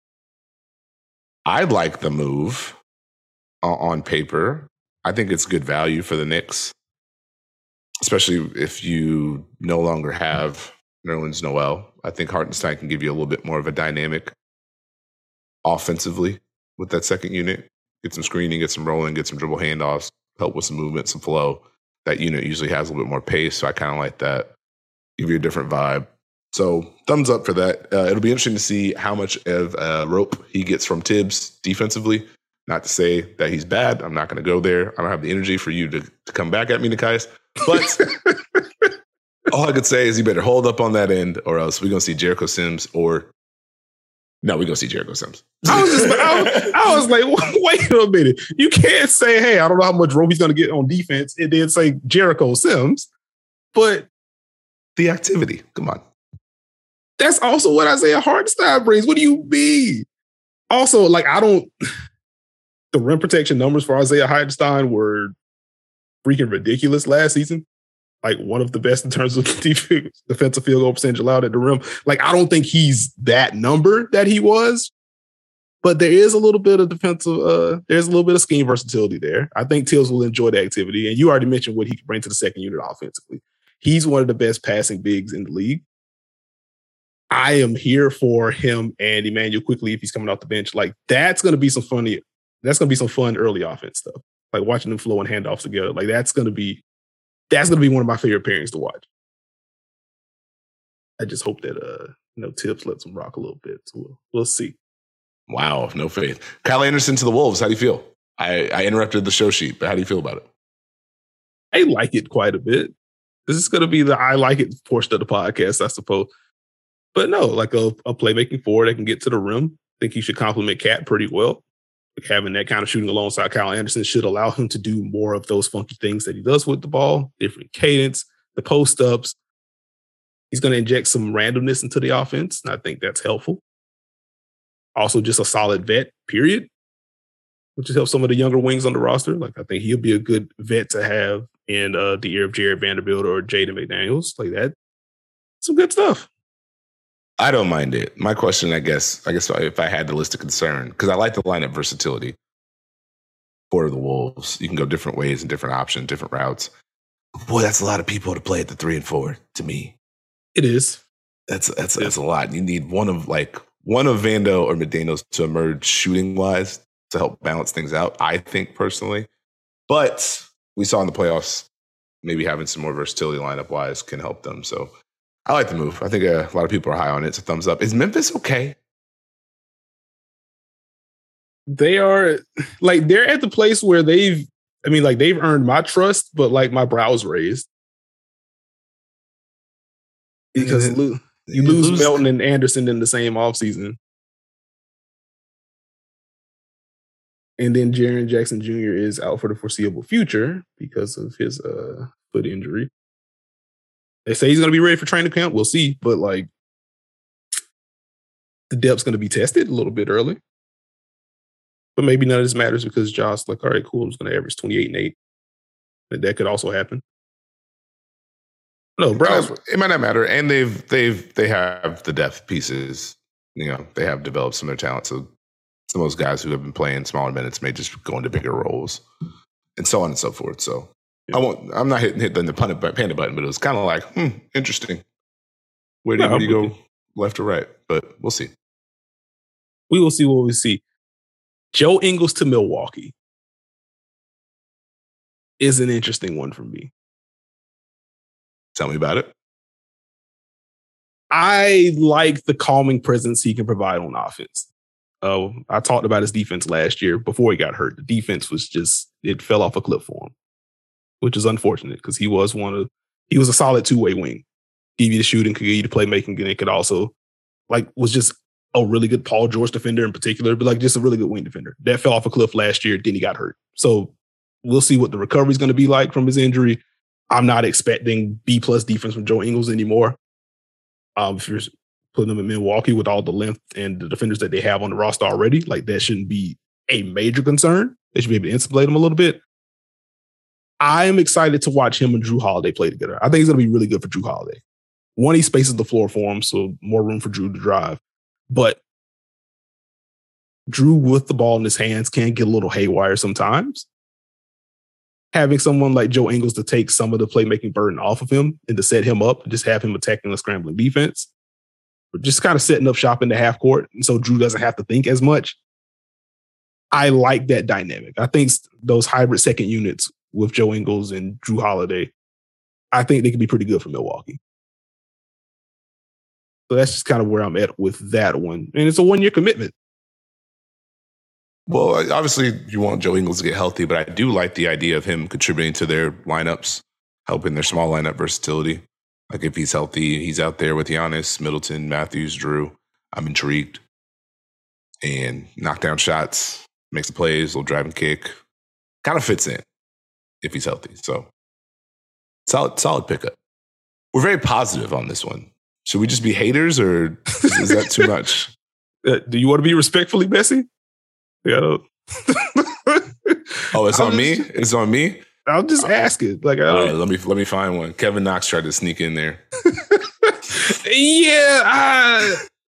I like the move on paper. I think it's good value for the Knicks, especially if you no longer have Nerlens Noel. I think Hartenstein can give you a little bit more of a dynamic offensively with that second unit. Get some screening, get some rolling, get some dribble handoffs, help with some movement, some flow. That unit usually has a little bit more pace, so I kind of like that. Give you a different vibe. So thumbs up for that. It'll be interesting to see how much of rope he gets from Tibbs defensively. Not to say that he's bad. I'm not going to go there. I don't have the energy for you to come back at me, Nikias. But all I could say is you better hold up on that end, or else we're going to see Jericho Sims or... No, we're going to see Jericho Sims. I was like, wait a minute. You can't say, hey, I don't know how much rope he's going to get on defense, and then say Jericho Sims. But the activity, come on. That's also what Isaiah Hartenstein brings. What do you mean? Also, like, the rim protection numbers for Isaiah Hartenstein were freaking ridiculous last season. like one of the best in terms of defensive field goal percentage allowed at the rim. Like, I don't think he's that number that he was, but there is a little bit of defensive, there's a little bit of scheme versatility there. I think Tills will enjoy the activity. And you already mentioned what he can bring to the second unit offensively. He's one of the best passing bigs in the league. I am here for him and Emmanuel Quickley if he's coming off the bench. Like, that's going to be some funny. That's going to be some fun early offense stuff. Like watching them flow and handoffs together. Like, that's going to be one of my favorite pairings to watch. I just hope that Tibbs lets them rock a little bit. So we'll see. Wow, no faith. Kyle Anderson to the Wolves. How do you feel? I interrupted the show sheet, but how do you feel about it? I like it quite a bit. This is going to be the I like it portion of the podcast, I suppose. But no, like a playmaking forward that can get to the rim. I think he should complement Cat pretty well. Like having that kind of shooting alongside Kyle Anderson should allow him to do more of those funky things that he does with the ball, different cadence, the post-ups. He's going to inject some randomness into the offense, and I think that's helpful. Also, just a solid vet, period, which has helped some of the younger wings on the roster. Like, I think he'll be a good vet to have in the ear of Jared Vanderbilt or Jaden McDaniels. Like that. Some good stuff. I don't mind it. My question, I guess if I had to list a concern, because I like the lineup versatility for the Wolves. You can go different ways and different options, different routes. Boy, that's a lot of people to play at the 3 and 4 to me. It is. That's a lot. You need one of Vando or McDaniels to emerge shooting wise to help balance things out, I think personally. But we saw in the playoffs, maybe having some more versatility lineup wise can help them. So I like the move. I think a lot of people are high on it. It's a thumbs up. Is Memphis okay? They are like, they're at the place where they've earned my trust, but like my brow's raised. Because you lose Melton and Anderson in the same offseason. And then Jaren Jackson Jr. is out for the foreseeable future because of his foot injury. They say he's going to be ready for training camp. We'll see. But like, the depth's going to be tested a little bit early. But maybe none of this matters because Josh, like, all right, cool, I'm just going to average 28 and 8. But that could also happen. No, Browns. It might not matter. And they have the depth pieces. You know, they have developed some of their talent. So some of those guys who have been playing smaller minutes may just go into bigger roles and so on and so forth. So yeah. I'm not hitting the panda button, but it was kind of like, interesting. Where do you go left or right? But we'll see. We will see what we see. Joe Ingles to Milwaukee is an interesting one for me. Tell me about it. I like the calming presence he can provide on offense. I talked about his defense last year before he got hurt. The defense was it fell off a cliff for him, which is unfortunate because he was a solid two-way wing. Give you the shooting, could give you the playmaking, and it could also was just a really good Paul George defender in particular, but just a really good wing defender. That fell off a cliff last year, then he got hurt. So we'll see what the recovery is going to be like from his injury. I'm not expecting B+ defense from Joe Ingles anymore. If you're putting them in Milwaukee with all the length and the defenders that they have on the roster already, that shouldn't be a major concern. They should be able to insulate them a little bit. I am excited to watch him and Jrue Holiday play together. I think it's going to be really good for Jrue Holiday. One, he spaces the floor for him, so more room for Jrue to drive. But Jrue with the ball in his hands can get a little haywire sometimes. Having someone like Joe Ingles to take some of the playmaking burden off of him and to set him up and just have him attacking the scrambling defense, but just kind of setting up shop in the half court. And so Jrue doesn't have to think as much. I like that dynamic. I think those hybrid second units with Joe Ingles and Jrue Holiday, I think they can be pretty good for Milwaukee. So that's just kind of where I'm at with that one. And it's a 1-year commitment. Well, obviously you want Joe Ingles to get healthy, but I do like the idea of him contributing to their lineups, helping their small lineup versatility. Like if he's healthy, he's out there with Giannis, Middleton, Matthews, Jrue. I'm intrigued. And knock down shots, makes the plays, little drive and kick. Kind of fits in if he's healthy. So solid pickup. We're very positive on this one. Should we just be haters or is that too much? Do you want to be respectfully messy? Yeah. Oh, it's on me? It's on me? I'll just ask it. Like, all right, let me find one. Kevin Knox tried to sneak in there. Yeah,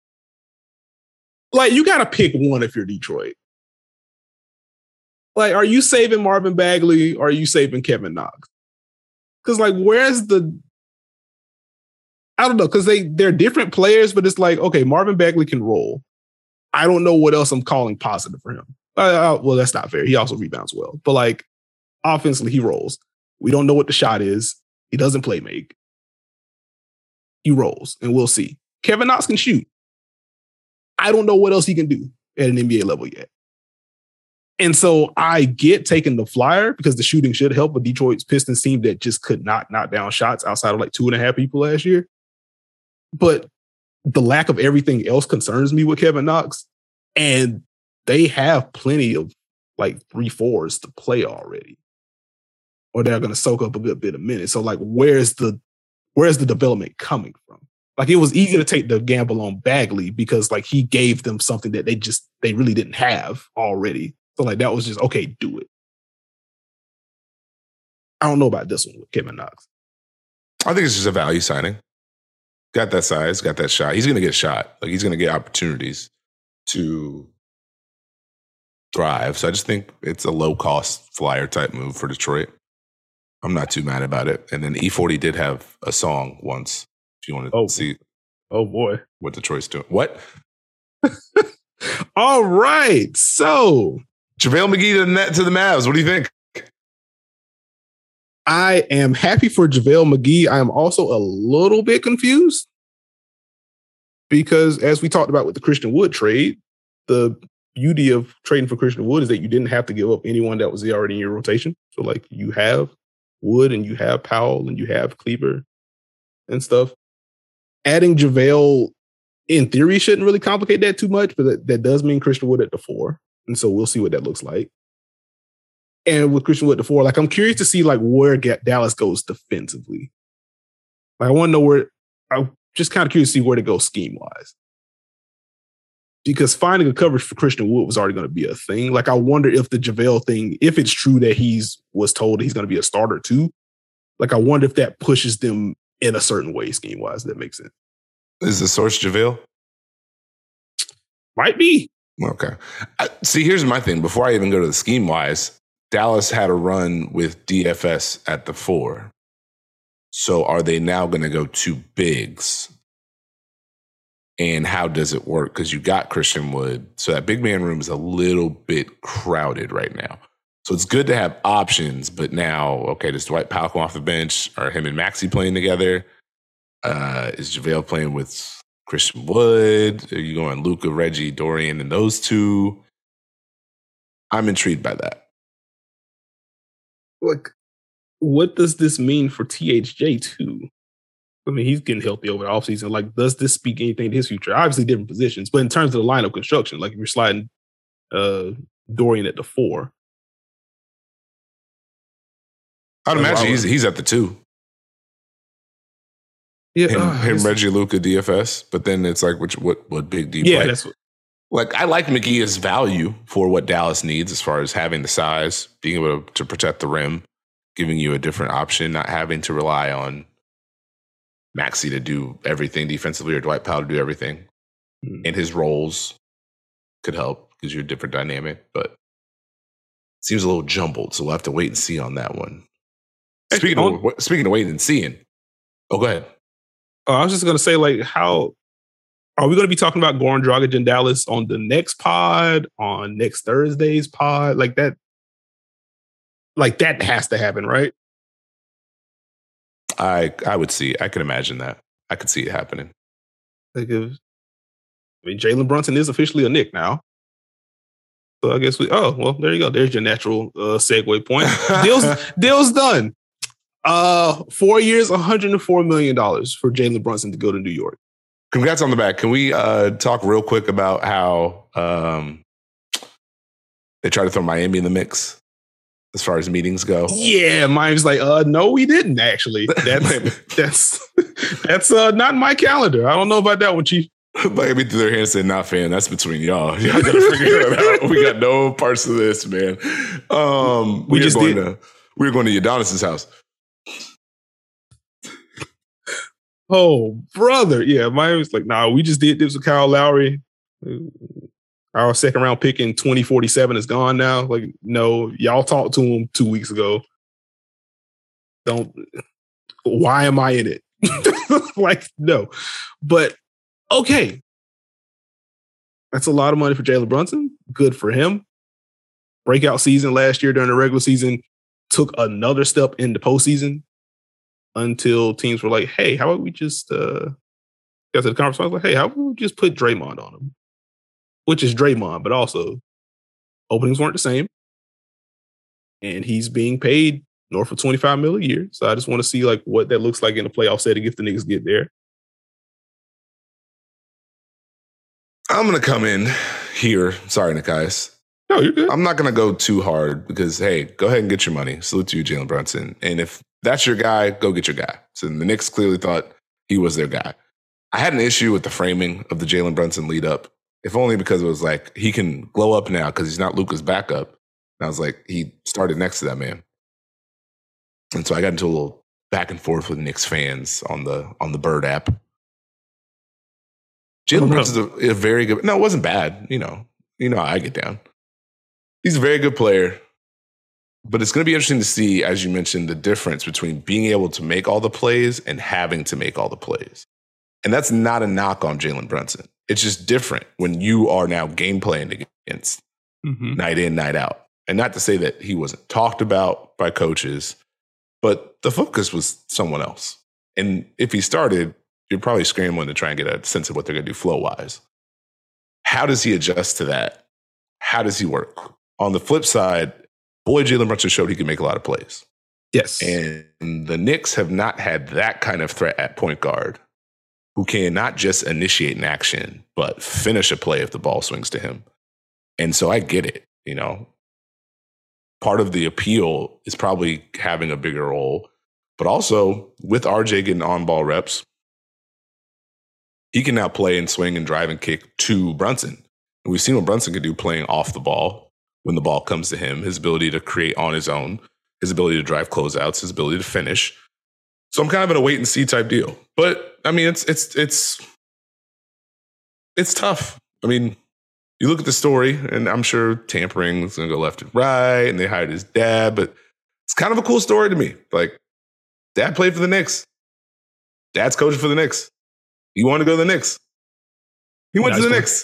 like you got to pick one if you're Detroit. Like, are you saving Marvin Bagley or are you saving Kevin Knox? Because like, where's the? I don't know, because they're different players, but it's like, okay, Marvin Bagley can roll. I don't know what else I'm calling positive for him. Well, that's not fair. He also rebounds well, but like offensively, he rolls. We don't know what the shot is. He doesn't play make. He rolls, and we'll see. Kevin Knox can shoot. I don't know what else he can do at an NBA level yet. And so I get taking the flyer because the shooting should help a Detroit's Pistons team that just could not knock down shots outside of like 2.5 people last year. But the lack of everything else concerns me with Kevin Knox. And they have plenty of like 3-4s to play already. Or they're going to soak up a good bit of minutes. So like, where's the development coming from? Like, it was easy to take the gamble on Bagley because like he gave them something that they really didn't have already. So like, that was just, okay, do it. I don't know about this one with Kevin Knox. I think it's just a value signing. Got that size, got that shot. He's going to get shot. Like, he's going to get opportunities to thrive. So I just think it's a low-cost flyer type move for Detroit. I'm not too mad about it. And then E40 did have a song once, if you want to see. Oh, boy. What Detroit's doing. What? All right. So JaVale McGee to the Mavs. What do you think? I am happy for JaVale McGee. I am also a little bit confused because, as we talked about with the Christian Wood trade, the beauty of trading for Christian Wood is that you didn't have to give up anyone that was already in your rotation. So, like, you have Wood and you have Powell and you have Kleber and stuff. Adding JaVale, in theory, shouldn't really complicate that too much, but that does mean Christian Wood at the 4. And so we'll see what that looks like. And with Christian Wood at the 4, like, I'm curious to see like where Dallas goes defensively. Like, I want to know I'm just kind of curious to see where to go scheme wise. Because finding a coverage for Christian Wood was already going to be a thing. Like, I wonder if the JaVale thing, if it's true that was told he's going to be a starter too, like, I wonder if that pushes them in a certain way scheme wise. That makes sense. Is the source JaVale? Might be. Okay. See, here's my thing. Before I even go to the scheme wise, Dallas had a run with DFS at the 4. So are they now going to go 2 bigs? And how does it work? Because you got Christian Wood. So that big man room is a little bit crowded right now. So it's good to have options. But now, okay, does Dwight Powell come off the bench? Are him and Maxey playing together? Is JaVale playing with Christian Wood? Are you going Luka, Reggie, Dorian, and those 2? I'm intrigued by that. Like, what does this mean for THJ too? I mean, he's getting healthy over the offseason. Like, does this speak anything to his future? Obviously, different positions, but in terms of the lineup construction, like if you're sliding Dorian at the 4, I'd imagine he's at the 2. Yeah, him Reggie, Luka, DFS. But then it's like, what big deep? Yeah, that's what. Like, I like McGee's value for what Dallas needs as far as having the size, being able to protect the rim, giving you a different option, not having to rely on Maxey to do everything defensively or Dwight Powell to do everything. And his roles could help because you're a different dynamic, but it seems a little jumbled. So we'll have to wait and see on that one. Speaking of waiting and seeing. Oh, go ahead. I was just going to say, like, how are we going to be talking about Goran Dragic in Dallas on the next pod, on next Thursday's pod? Like that has to happen, right? I would see. I could imagine that. I could see it happening. Jalen Brunson is officially a Knick now. So I guess there you go. There's your natural segue point. Deal's done. 4 years, $104 million for Jalen Brunson to go to New York. Congrats on the back. Can we talk real quick about how they try to throw Miami in the mix as far as meetings go? Yeah, Miami's like, no, we didn't actually. That's not in my calendar. I don't know about that one, Chief. Miami threw their hand and said, "Nah, fam, that's between y'all. Y'all gotta figure it out. We got no parts of this, man." We just did. we were going to Udonis's house. Oh, brother. Yeah, Miami's like, nah, we just did this with Kyle Lowry. Our second round pick in 2047 is gone now. Like, no, y'all talked to him 2 weeks ago. Why am I in it? Like, no. But okay. That's a lot of money for Jalen Brunson. Good for him. Breakout season last year during the regular season, took another step in the postseason until teams were like, hey, how about we just got to the conference? I was like, hey, how about we just put Draymond on him? Which is Draymond, but also openings weren't the same. And he's being paid north of $25 million a year. So I just want to see like what that looks like in the playoff setting if the Knicks get there. I'm going to come in here. Sorry, Nekias. No, you're good. I'm not going to go too hard because, hey, go ahead and get your money. Salute to you, Jalen Brunson. And if that's your guy, go get your guy. So the Knicks clearly thought he was their guy. I had an issue with the framing of the Jalen Brunson lead up, if only because it was like, he can glow up now because he's not Luka's backup. And I was like, he started next to that man. And so I got into a little back and forth with Knicks fans on the Bird app. Jalen Brunson's a very good. No, it wasn't bad. You know how I get down. He's a very good player, but it's going to be interesting to see, as you mentioned, the difference between being able to make all the plays and having to make all the plays. And that's not a knock on Jalen Brunson. It's just different when you are now game playing against night in, night out. And not to say that he wasn't talked about by coaches, but the focus was someone else. And if he started, you're probably scrambling to try and get a sense of what they're going to do flow-wise. How does he adjust to that? How does he work? On the flip side, boy, Jalen Brunson showed he can make a lot of plays. Yes. And the Knicks have not had that kind of threat at point guard who can not just initiate an action, but finish a play if the ball swings to him. And so I get it, Part of the appeal is probably having a bigger role, but also with RJ getting on-ball reps, he can now play and swing and drive and kick to Brunson. And we've seen what Brunson can do playing off the ball when the ball comes to him, his ability to create on his own, his ability to drive closeouts, his ability to finish. So I'm kind of in a wait and see type deal. But I mean, it's tough. I mean, you look at the story, and I'm sure tampering is going to go left and right, and they hired his dad, but it's kind of a cool story to me. Like, dad played for the Knicks. Dad's coaching for the Knicks. He wanted to go to the Knicks. He went to the Knicks.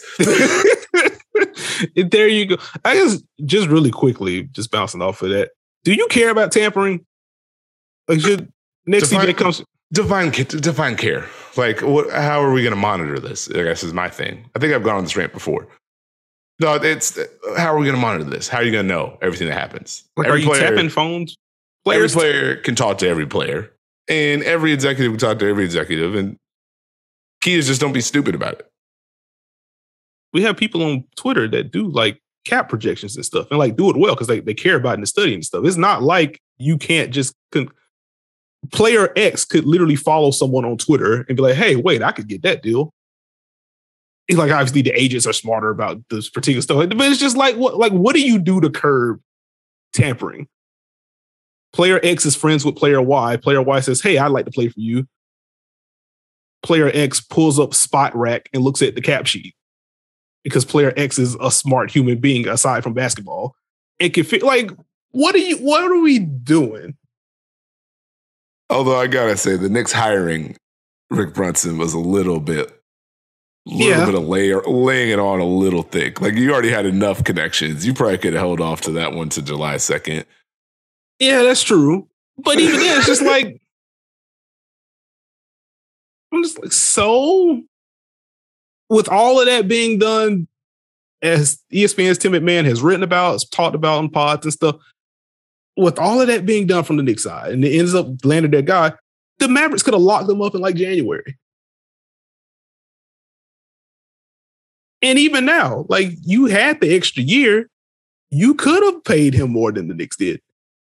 There you go. I guess just really quickly, just bouncing off of that. Do you care about tampering? Like, should next CJ comes define care? Like, how are we going to monitor this? I guess is my thing. I think I've gone on this rant before. No, it's how are we going to monitor this? How are you going to know everything that happens? Like, are you tapping phones? Every player can talk to every player, and every executive can talk to every executive. And key is just don't be stupid about it. We have people on Twitter that do like cap projections and stuff, and like do it well because they care about it and studying and stuff. It's not like you can't just player X could literally follow someone on Twitter and be like, "Hey, wait, I could get that deal." It's like obviously the agents are smarter about this particular stuff, but it's just like what do you do to curb tampering? Player X is friends with player Y. Player Y says, "Hey, I'd like to play for you." Player X pulls up Spot Rack and looks at the cap sheet because player X is a smart human being aside from basketball. It can fit like what are we doing? Although I gotta say, the Knicks hiring Rick Brunson was a little bit of laying it on a little thick. Like, you already had enough connections. You probably could have held off to that one to July 2nd. Yeah, that's true. But even then, it's just like, I'm just like, so with all of that being done, as ESPN's Tim McMahon has written about, has talked about on pods and stuff, with all of that being done from the Knicks side, and it ends up landing their guy, the Mavericks could have locked them up in like January. And even now, like, you had the extra year, you could have paid him more than the Knicks did.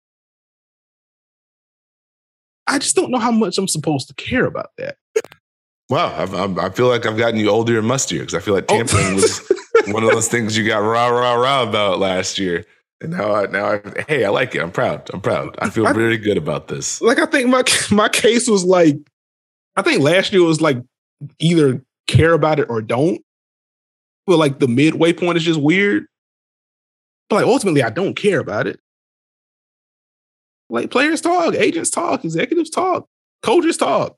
I just don't know how much I'm supposed to care about that. Wow, I feel like I've gotten you older and mustier because I feel like tampering was one of those things you got rah about last year. And hey, I like it. I'm proud. I feel really good about this. Like, I think my case was like, I think last year was like either care about it or don't. But like the midway point is just weird. But like ultimately, I don't care about it. Like players talk, agents talk, executives talk, coaches talk.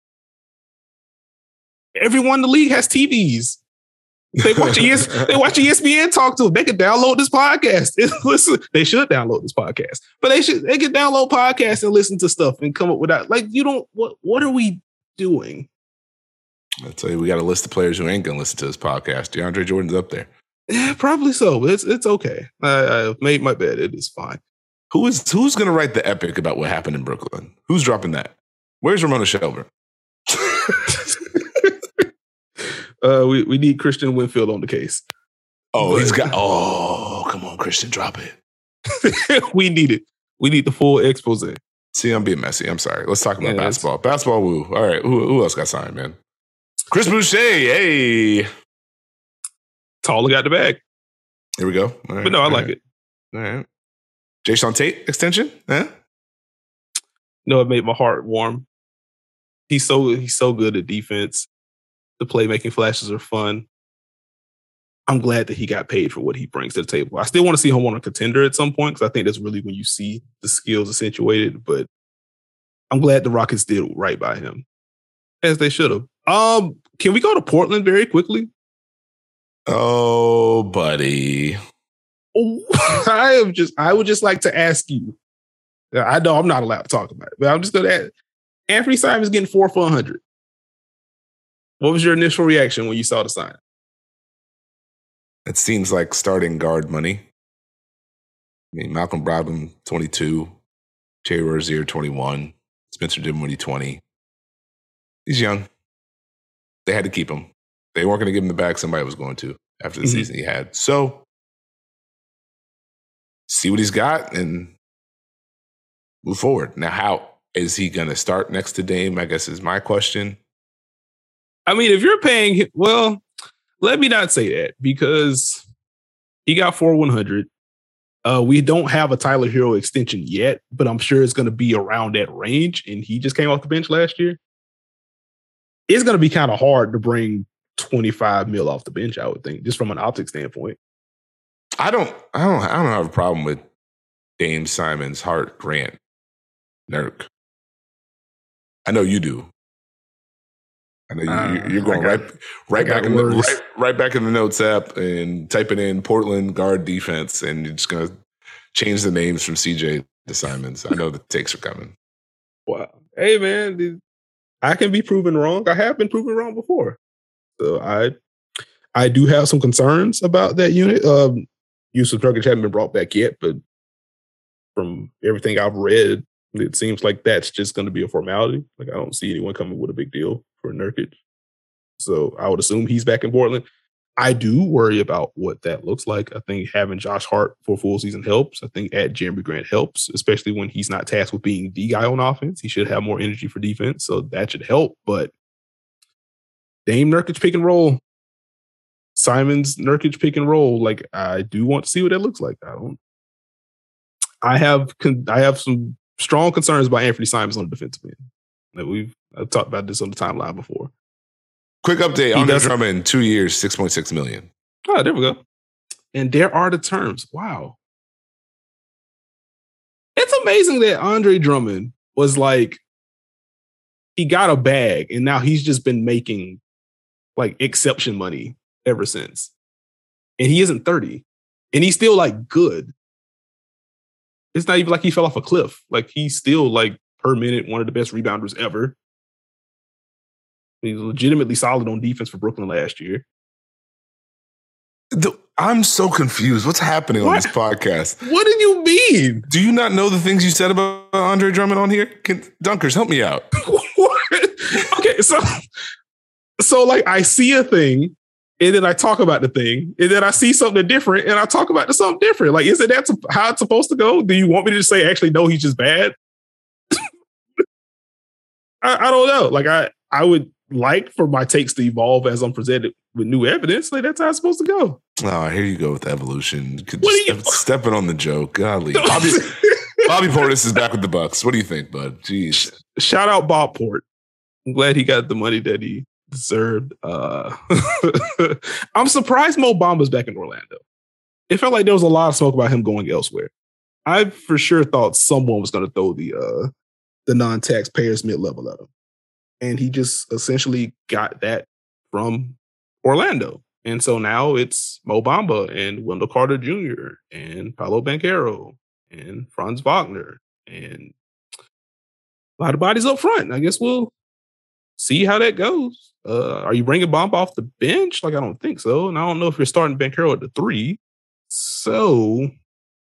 Everyone in the league has TVs. They watch ESPN talk to them. They can download this podcast. Listen, they should download this podcast, but they can download podcasts and listen to stuff and come up with that. Like, you don't. What are we doing? I'll tell you, we got a list of players who ain't gonna listen to this podcast. DeAndre Jordan's up there. Yeah, probably so. But it's okay. I made my bed. It is fine. Who's gonna write the epic about what happened in Brooklyn? Who's dropping that? Where's Ramona Shelburne? We need Christian Winfield on the case. Oh, come on, Christian, drop it. We need it. We need the full expose. See, I'm being messy. I'm sorry. Let's talk about basketball. Basketball, woo. All right, who else got signed, man? Chris Boucher, hey. Taller got the bag. Here we go. Right, but no, I like it. All right. Jason Tate extension? Huh? No, it made my heart warm. He's so good at defense. The playmaking flashes are fun. I'm glad that he got paid for what he brings to the table. I still want to see him on a contender at some point because I think that's really when you see the skills accentuated. But I'm glad the Rockets did right by him, as they should have. Can we go to Portland very quickly? Oh, buddy. I would just like to ask you. I know I'm not allowed to talk about it, but I'm just going to ask. Anthony Simons getting 4 for 100. What was your initial reaction when you saw the sign? It seems like starting guard money. I mean, Malcolm Brogdon, 22. Jay Rozier, 21. Spencer Dinwiddie, 20. He's young. They had to keep him. They weren't going to give him the bag somebody was going to after the season he had. So, see what he's got and move forward. Now, how is he going to start next to Dame, I guess is my question. I mean, if you're paying him, well, let me not say that because he got 4-100. We don't have a Tyler Hero extension yet, but I'm sure it's going to be around that range. And he just came off the bench last year. It's going to be kind of hard to bring 25 mil off the bench, I would think, just from an optics standpoint. I don't have a problem with Dame, Simons, Hart, Grant, Nurk. I know you do. I know you're going right back in the notes app and typing in Portland guard defense, and you're just going to change the names from CJ to Simons. I know the takes are coming. Wow. Hey, man, I can be proven wrong. I have been proven wrong before. So I do have some concerns about that unit. Yusuf Nurkic hasn't been brought back yet, but from everything I've read, it seems like that's just going to be a formality. Like, I don't see anyone coming with a big deal for Nurkic. So I would assume he's back in Portland. I do worry about what that looks like. I think having Josh Hart for a full season helps. I think add Jeremy Grant helps, especially when he's not tasked with being the guy on offense. He should have more energy for defense, so that should help. But Dame Nurkic pick and roll, Simons Nurkic pick and roll. Like, I do want to see what that looks like. I have some strong concerns about Anthony Simons on the defensive end. I've talked about this on the timeline before. Quick update. Andre Drummond, 2 years, $6.6 million. Oh, there we go. And there are the terms. Wow. It's amazing that Andre Drummond was like, he got a bag and now he's just been making like exception money ever since. And he isn't 30. And he's still like good. It's not even like he fell off a cliff. Like, he's still like per minute one of the best rebounders ever. He's legitimately solid on defense for Brooklyn last year. I'm so confused. What's happening on this podcast? What did you mean? Do you not know the things you said about Andre Drummond on here? Dunkers, help me out. Okay, so like, I see a thing and then I talk about the thing and then I see something different and I talk about the something different. Like, isn't that how it's supposed to go? Do you want me to just say, actually, no, he's just bad? I don't know. Like, I would like for my takes to evolve as I'm presented with new evidence. Like, that's how it's supposed to go. Oh, here you go with evolution. Stepping on the joke. Golly. Bobby Portis is back with the Bucks. What do you think, bud? Jeez. Shout out Bob Port. I'm glad he got the money that he deserved. I'm surprised Mo Bamba's back in Orlando. It felt like there was a lot of smoke about him going elsewhere. I for sure thought someone was going to throw the non-taxpayers mid-level at him. And he just essentially got that from Orlando. And so now it's Mo Bamba and Wendell Carter Jr. and Paolo Banchero and Franz Wagner and a lot of bodies up front. I guess we'll see how that goes. Are you bringing Bamba off the bench? Like, I don't think so. And I don't know if you're starting Banchero at the 3. So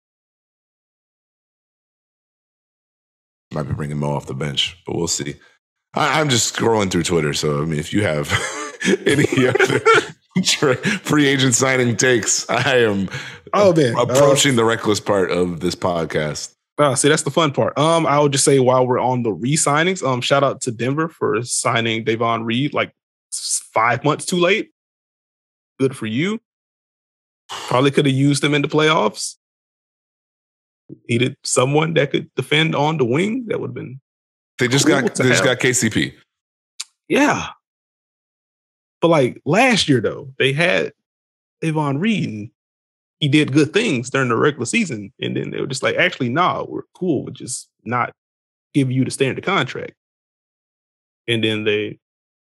might be bringing Mo off the bench, but we'll see. I'm just scrolling through Twitter. So, I mean, if you have any other free agent signing takes, I am approaching the reckless part of this podcast. See, that's the fun part. I would just say while we're on the re-signings, shout out to Denver for signing Davon Reed like 5 months too late. Good for you. Probably could have used him in the playoffs. Needed someone that could defend on the wing. That would have been. They just got KCP. Yeah. But like last year, though, they had Davon Reed and he did good things during the regular season. And then they were just like, actually, nah, we're cool with just not giving you the standard contract. And then they,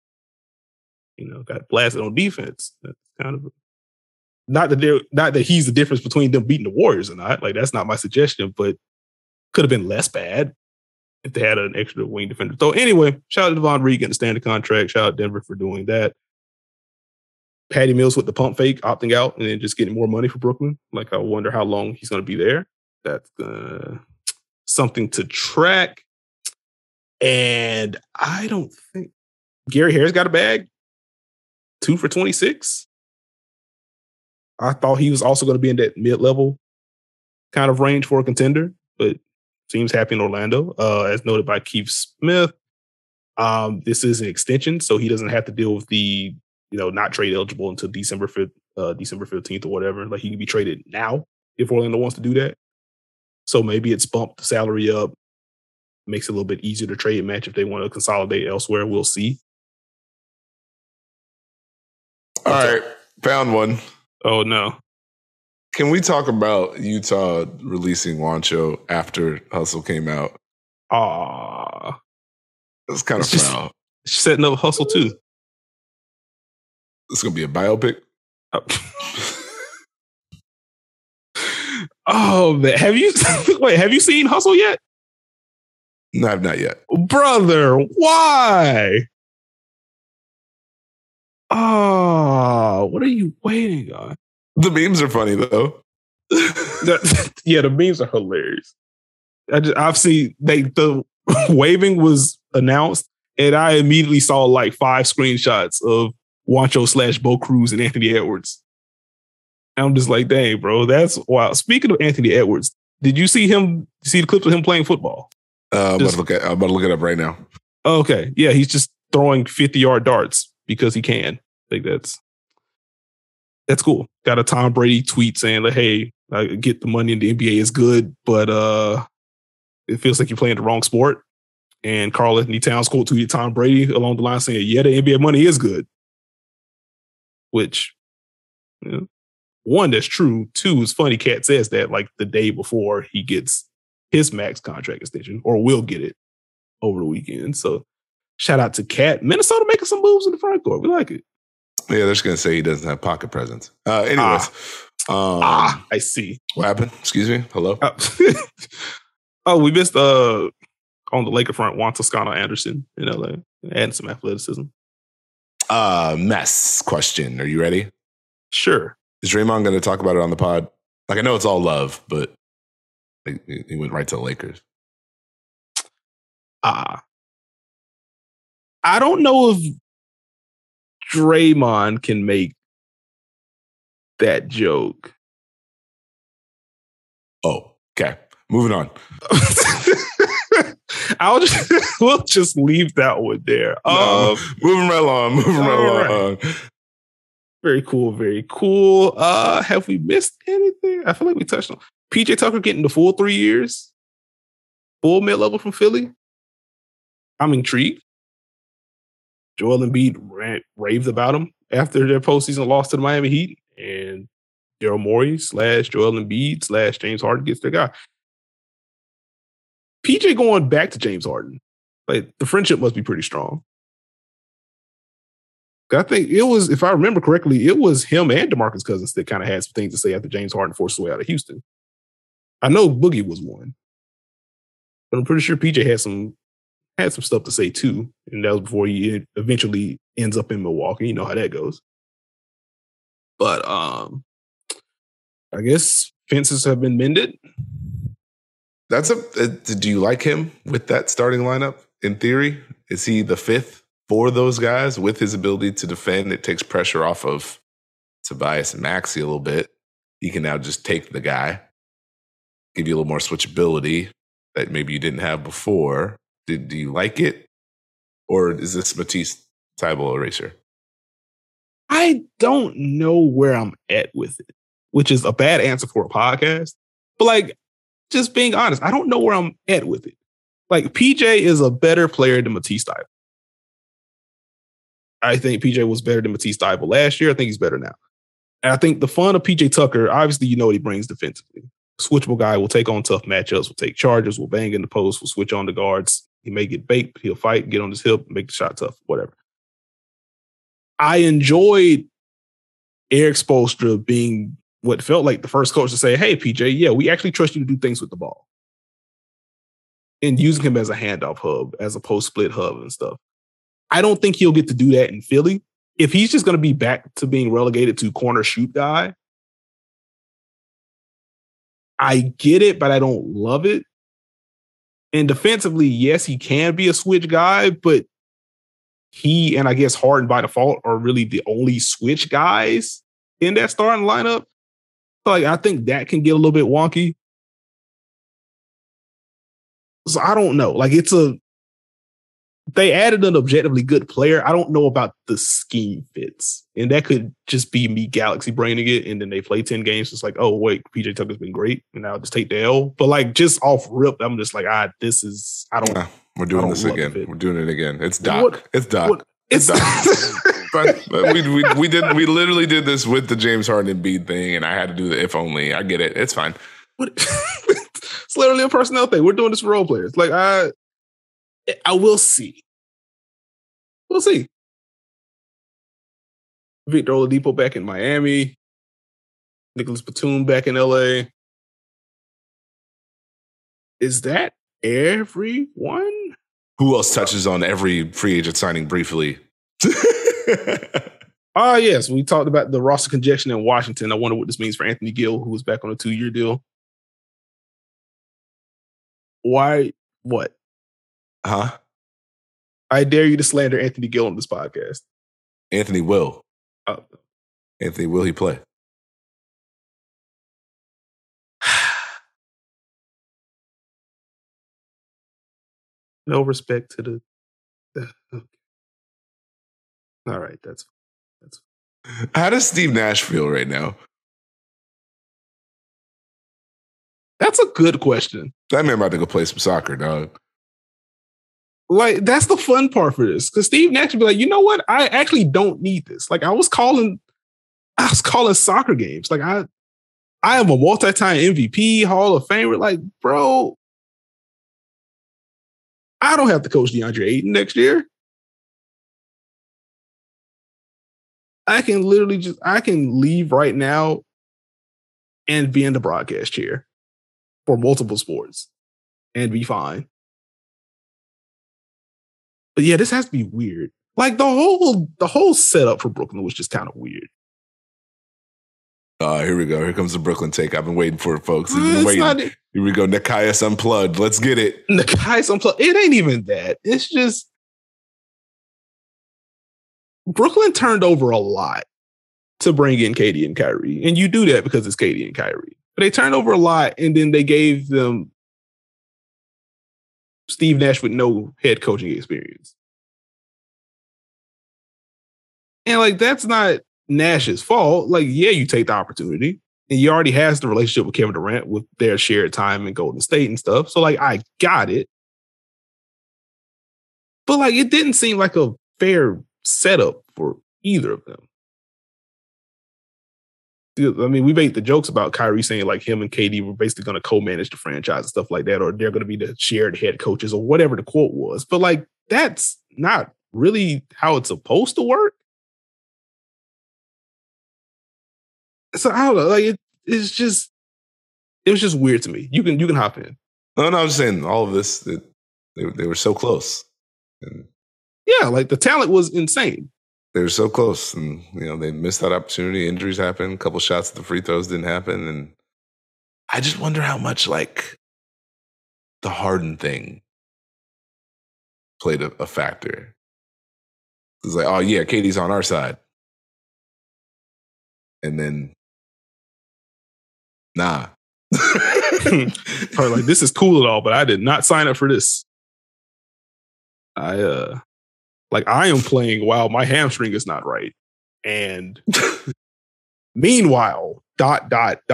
got blasted on defense. That's kind of not that he's the difference between them beating the Warriors or not. Like, that's not my suggestion, but could have been less bad if they had an extra wing defender. So anyway, shout out to Davon Reed getting the standard contract. Shout out Denver for doing that. Patty Mills with the pump fake, opting out and then just getting more money for Brooklyn. Like, I wonder how long he's going to be there. That's something to track. And I don't think Gary Harris got a bag. 2 for 26. I thought he was also going to be in that mid-level kind of range for a contender, but seems happy in Orlando, as noted by Keith Smith. This is an extension, so he doesn't have to deal with the, not trade eligible until December 15th or whatever. Like, he can be traded now if Orlando wants to do that. So maybe it's bumped the salary up, makes it a little bit easier to trade match if they want to consolidate elsewhere. We'll see. All right, found one. Oh, no. Can we talk about Utah releasing Juancho after Hustle came out? That's kind of foul. Setting up Hustle too. It's going to be a biopic? Oh, man. Have you seen Hustle yet? No, I've not yet. Brother, why? Oh, what are you waiting on? The memes are funny, though. Yeah, the memes are hilarious. I've seen the waving was announced, and I immediately saw like 5 screenshots of Juancho / Bo Cruz and Anthony Edwards. And I'm just like, dang, bro, that's wild. Speaking of Anthony Edwards, did you see the clips of him playing football? I'm about to look it up right now. Okay. Yeah, he's just throwing 50-yard darts because he can. I think that's cool. Got a Tom Brady tweet saying like, hey, get the money in the NBA is good, but it feels like you're playing the wrong sport. And Karl Anthony Towns quote tweeted Tom Brady along the line saying, yeah, the NBA money is good. Which, one, that's true. 2, it's funny Cat says that like the day before he gets his max contract extension, or will get it over the weekend. So shout out to Cat. Minnesota making some moves in the front court. We like it. Yeah, they're just going to say he doesn't have pocket presence. Anyways. I see. What happened? Excuse me? Hello? We missed on the Laker front, Juan Toscano Anderson in LA. Adding some athleticism. Mess question. Are you ready? Sure. Is Draymond going to talk about it on the pod? Like, I know it's all love, but he went right to the Lakers. I don't know if Draymond can make that joke. Oh, okay. Moving on. We'll just leave that one there. Moving right along. Very cool. Very cool. Have we missed anything? I feel like we touched on PJ Tucker getting the full 3 years, full mid-level from Philly. I'm intrigued. Joel Embiid raved about him after their postseason loss to the Miami Heat, and Daryl Morey / Joel Embiid / James Harden gets their guy. PJ going back to James Harden, like the friendship must be pretty strong. I think it was, if I remember correctly, it was him and DeMarcus Cousins that kind of had some things to say after James Harden forced his way out of Houston. I know Boogie was one, but I'm pretty sure PJ had some stuff to say too, and that was before he eventually ends up in Milwaukee. You know how that goes. But I guess fences have been mended. Do you like him with that starting lineup? In theory, is he the fifth for those guys with his ability to defend? It takes pressure off of Tobias and Maxey a little bit. He can now just take the guy, give you a little more switchability that maybe you didn't have before. Do you like it? Or is this Matisse Thybulle eraser? I don't know where I'm at with it, which is a bad answer for a podcast. But like, just being honest, I don't know where I'm at with it. Like, PJ is a better player than Matisse Thybulle. I think PJ was better than Matisse Thybulle last year. I think he's better now. And I think the fun of PJ Tucker, obviously, you know what he brings defensively. Switchable guy, will take on tough matchups, will take charges, will bang in the post, will switch on the guards. He may get baked, he'll fight, get on his hip, make the shot tough, whatever. I enjoyed Eric Spoelstra being what felt like the first coach to say, hey, PJ, yeah, we actually trust you to do things with the ball. And using him as a handoff hub, as a post-split hub and stuff. I don't think he'll get to do that in Philly. If he's just going to be back to being relegated to corner shoot guy, I get it, but I don't love it. And defensively, yes, he can be a switch guy, but he and I guess Harden by default are really the only switch guys in that starting lineup. So like, I think that can get a little bit wonky. So I don't know. Like, they added an objectively good player. I don't know about the scheme fits. And that could just be me Galaxy braining it. And then they play 10 games. It's like, oh, wait, PJ Tucker's been great. And I'll just take the L. But like, just off rip, I'm just like, we're doing this again. We're doing it again. It's Doc. It's Doc. It's Doc. but we literally did this with the James Harden and Embiid thing. And I had to do the if only. I get it. It's fine. It's literally a personnel thing. We're doing this for role players. Like, I will see. We'll see. Victor Oladipo back in Miami. Nicholas Batum back in LA. Is that everyone? Who else touches on every free agent signing briefly? Yes. We talked about the roster congestion in Washington. I wonder what this means for Anthony Gill, who was back on a 2-year deal. Why? What? Huh? I dare you to slander Anthony Gill on this podcast. Anthony will. Oh. Anthony, will he play? No respect to the okay. All right, that's. How does Steve Nash feel right now? That's a good question. That man about to go play some soccer, dog. Like, that's the fun part for this. Because Steve Nash would be like, you know what? I actually don't need this. Like, I was calling soccer games. Like, I am a multi-time MVP, Hall of Famer. Like, bro, I don't have to coach DeAndre Ayton next year. I can literally I can leave right now and be in the broadcast chair for multiple sports and be fine. But yeah, this has to be weird. Like, the whole setup for Brooklyn was just kind of weird. Here we go. Here comes the Brooklyn take. I've been waiting for it, folks. Here we go. Nekias Unplugged. Let's get it. Nekias Unplugged. It ain't even that. It's just Brooklyn turned over a lot to bring in KD and Kyrie. And you do that because it's KD and Kyrie. But they turned over a lot, and then they gave them Steve Nash with no head coaching experience. And like, that's not Nash's fault. Like, yeah, you take the opportunity. And he already has the relationship with Kevin Durant with their shared time in Golden State and stuff. So, like, I got it. But, like, it didn't seem like a fair setup for either of them. I mean, we made the jokes about Kyrie saying, like, him and KD were basically going to co-manage the franchise and stuff like that, or they're going to be the shared head coaches or whatever the quote was. But, like, that's not really how it's supposed to work. So I don't know. Like it was just weird to me. You can hop in. No, I was saying all of this. They were so close. And yeah, like the talent was insane. They were so close, and they missed that opportunity. Injuries happened. A couple shots at the free throws didn't happen, and I just wonder how much like the Harden thing played a factor. It's like, oh yeah, KD's on our side, and then. Nah. Or like, this is cool at all, but I did not sign up for this. I am playing while my hamstring is not right. And meanwhile, ... And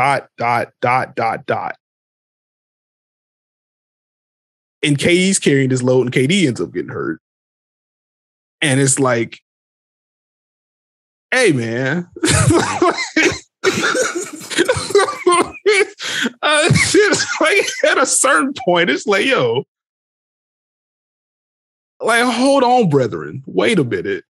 KD's carrying this load and KD ends up getting hurt. And it's like, hey man. It's like at a certain point, it's like, yo, like, hold on, brethren. Wait a minute.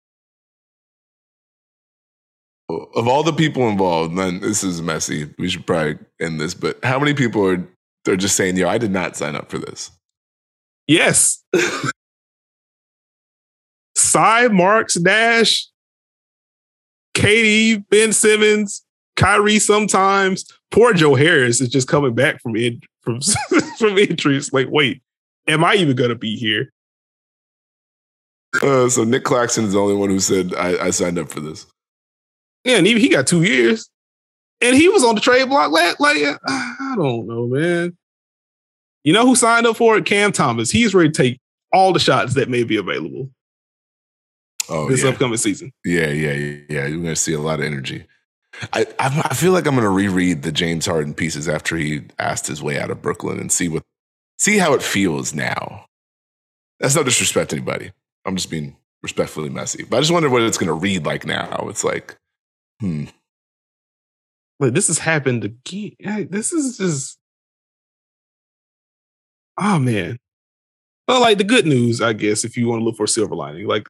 Of all the people involved, man, this is messy. We should probably end this, but how many people are just saying, yo, I did not sign up for this? Yes. Cy, Marks, Nash, KD, Ben Simmons, Kyrie sometimes. Poor Joe Harris is just coming back from injuries. Like, wait, am I even going to be here? So Nick Claxton is the only one who said, I signed up for this. Yeah, and he got 2 years. And he was on the trade block. Like, I don't know, man. You know who signed up for it? Cam Thomas. He's ready to take all the shots that may be available this upcoming season. Yeah. You're going to see a lot of energy. I feel like I'm going to reread the James Harden pieces after he asked his way out of Brooklyn and see how it feels now. That's no disrespect to anybody. I'm just being respectfully messy. But I just wonder what it's going to read like now. It's like, Like, this has happened again. This is just, oh man. Well, like the good news, I guess, if you want to look for a silver lining, like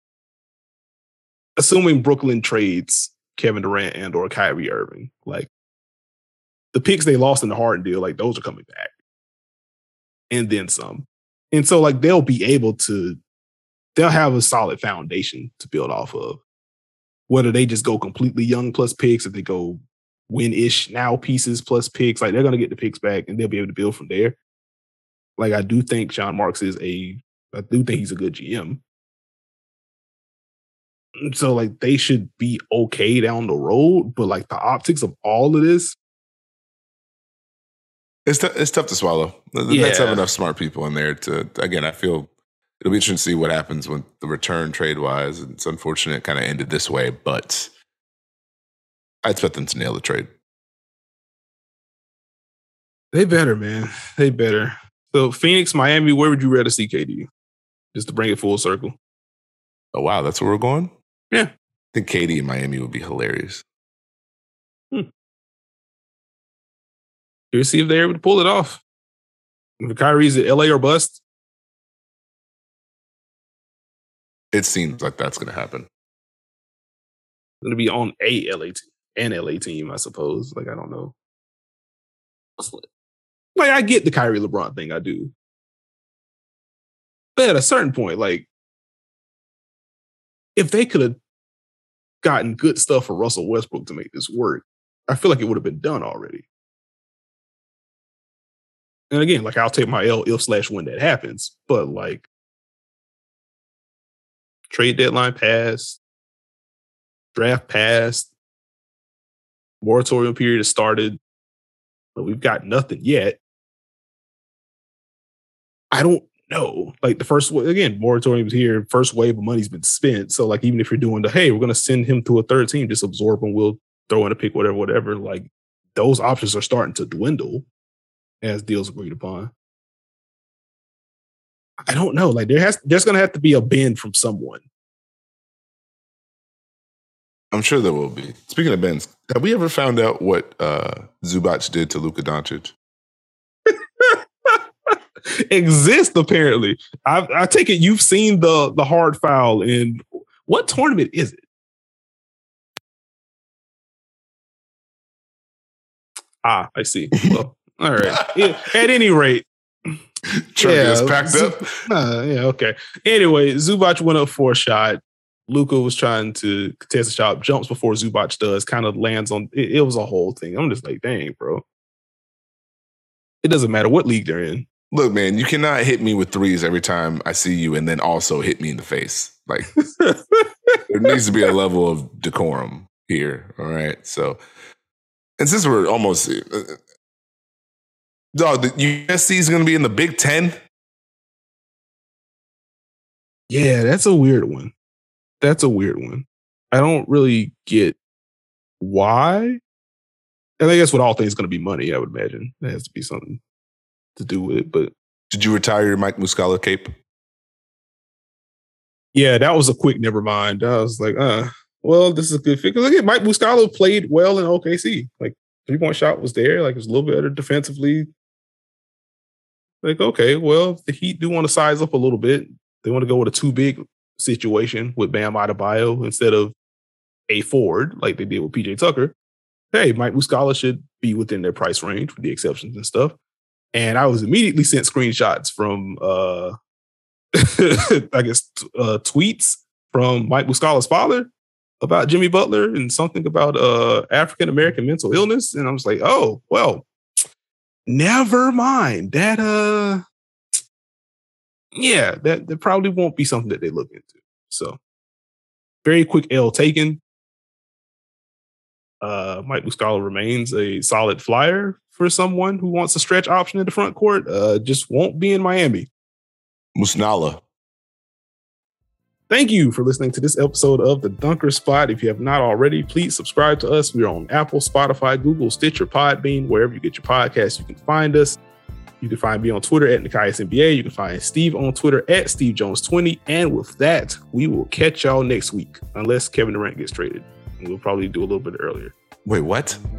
assuming Brooklyn trades Kevin Durant and or Kyrie Irving, like the picks they lost in the Harden deal, like those are coming back. And then some. And so like they'll have a solid foundation to build off of. Whether they just go completely young plus picks, if they go win-ish now pieces plus picks, like they're going to get the picks back and they'll be able to build from there. Like I do think Sean Marks I do think he's a good GM. So like they should be okay down the road, but like the optics of all of this, it's tough to swallow. The Nets have enough smart people in there to. Again, I feel it'll be interesting to see what happens with the return trade wise. It's unfortunate it kind of ended this way, but I expect them to nail the trade. They better, man. They better. So Phoenix, Miami, where would you rather see KD? Just to bring it full circle. Oh wow, that's where we're going? Yeah. I think KD in Miami would be hilarious. Here's see if they're able to pull it off. If Kyrie's at LA or bust. It seems like that's going to happen. Going to be on a LA team, I suppose. Like, I don't know. Like, I get the Kyrie LeBron thing, I do. But at a certain point, like, if they could have gotten good stuff for Russell Westbrook to make this work, I feel like it would have been done already. And again, like, I'll take my L if/when that happens. But, like, trade deadline passed, draft passed, moratorium period has started, but we've got nothing yet. I don't know. Like the first, again, moratorium's here. First wave of money's been spent. So like, even if you're doing hey, we're going to send him to a third team, just absorb him. We'll throw in a pick, whatever. Like those options are starting to dwindle as deals agreed upon. I don't know. Like there's going to have to be a bend from someone. I'm sure there will be. Speaking of bends, have we ever found out what Zubac did to Luka Doncic? Exist apparently. I take it you've seen the hard foul in what tournament is it? I see. Well, all right. At any rate, Is packed up. Okay. Anyway, Zubac went up for a shot. Luka was trying to contest a shot, jumps before Zubac does, kind of lands on it. It was a whole thing. I'm just like, dang, bro. It doesn't matter what league they're in. Look, man, you cannot hit me with threes every time I see you and then also hit me in the face. Like, there needs to be a level of decorum here. All right. So, and since we're almost, dog, the USC is going to be in the Big Ten. Yeah, that's a weird one. I don't really get why. And I guess with all things going to be money, I would imagine. There has to be something to do with it. But did you retire your Mike Muscala cape? Yeah, that was a quick never mind. I was like, well, this is a good fit. Look at Mike Muscala played well in OKC. Like 3-point shot was there. Like it was a little bit better defensively. Like, okay, well, the Heat do want to size up a little bit. They want to go with a too big situation with Bam Adebayo instead of a forward like they did with PJ Tucker. Hey, Mike Muscala should be within their price range with the exceptions and stuff. And I was immediately sent screenshots from, tweets from Mike Muscala's father about Jimmy Butler and something about African-American mental illness. And I was like, oh, well, never mind. That probably won't be something that they look into. So very quick L taken. Mike Muscala remains a solid flyer for someone who wants a stretch option in the front court. Just won't be in Miami. Musnala. Thank you for listening to this episode of The Dunker Spot. If you have not already, please subscribe to us. We're on Apple, Spotify, Google, Stitcher, Podbean, wherever you get your podcasts, you can find us. You can find me on Twitter at Nikias NBA. You can find Steve on Twitter at SteveJones20. And with that, we will catch y'all next week, unless Kevin Durant gets traded. And we'll probably do a little bit earlier. Wait, what?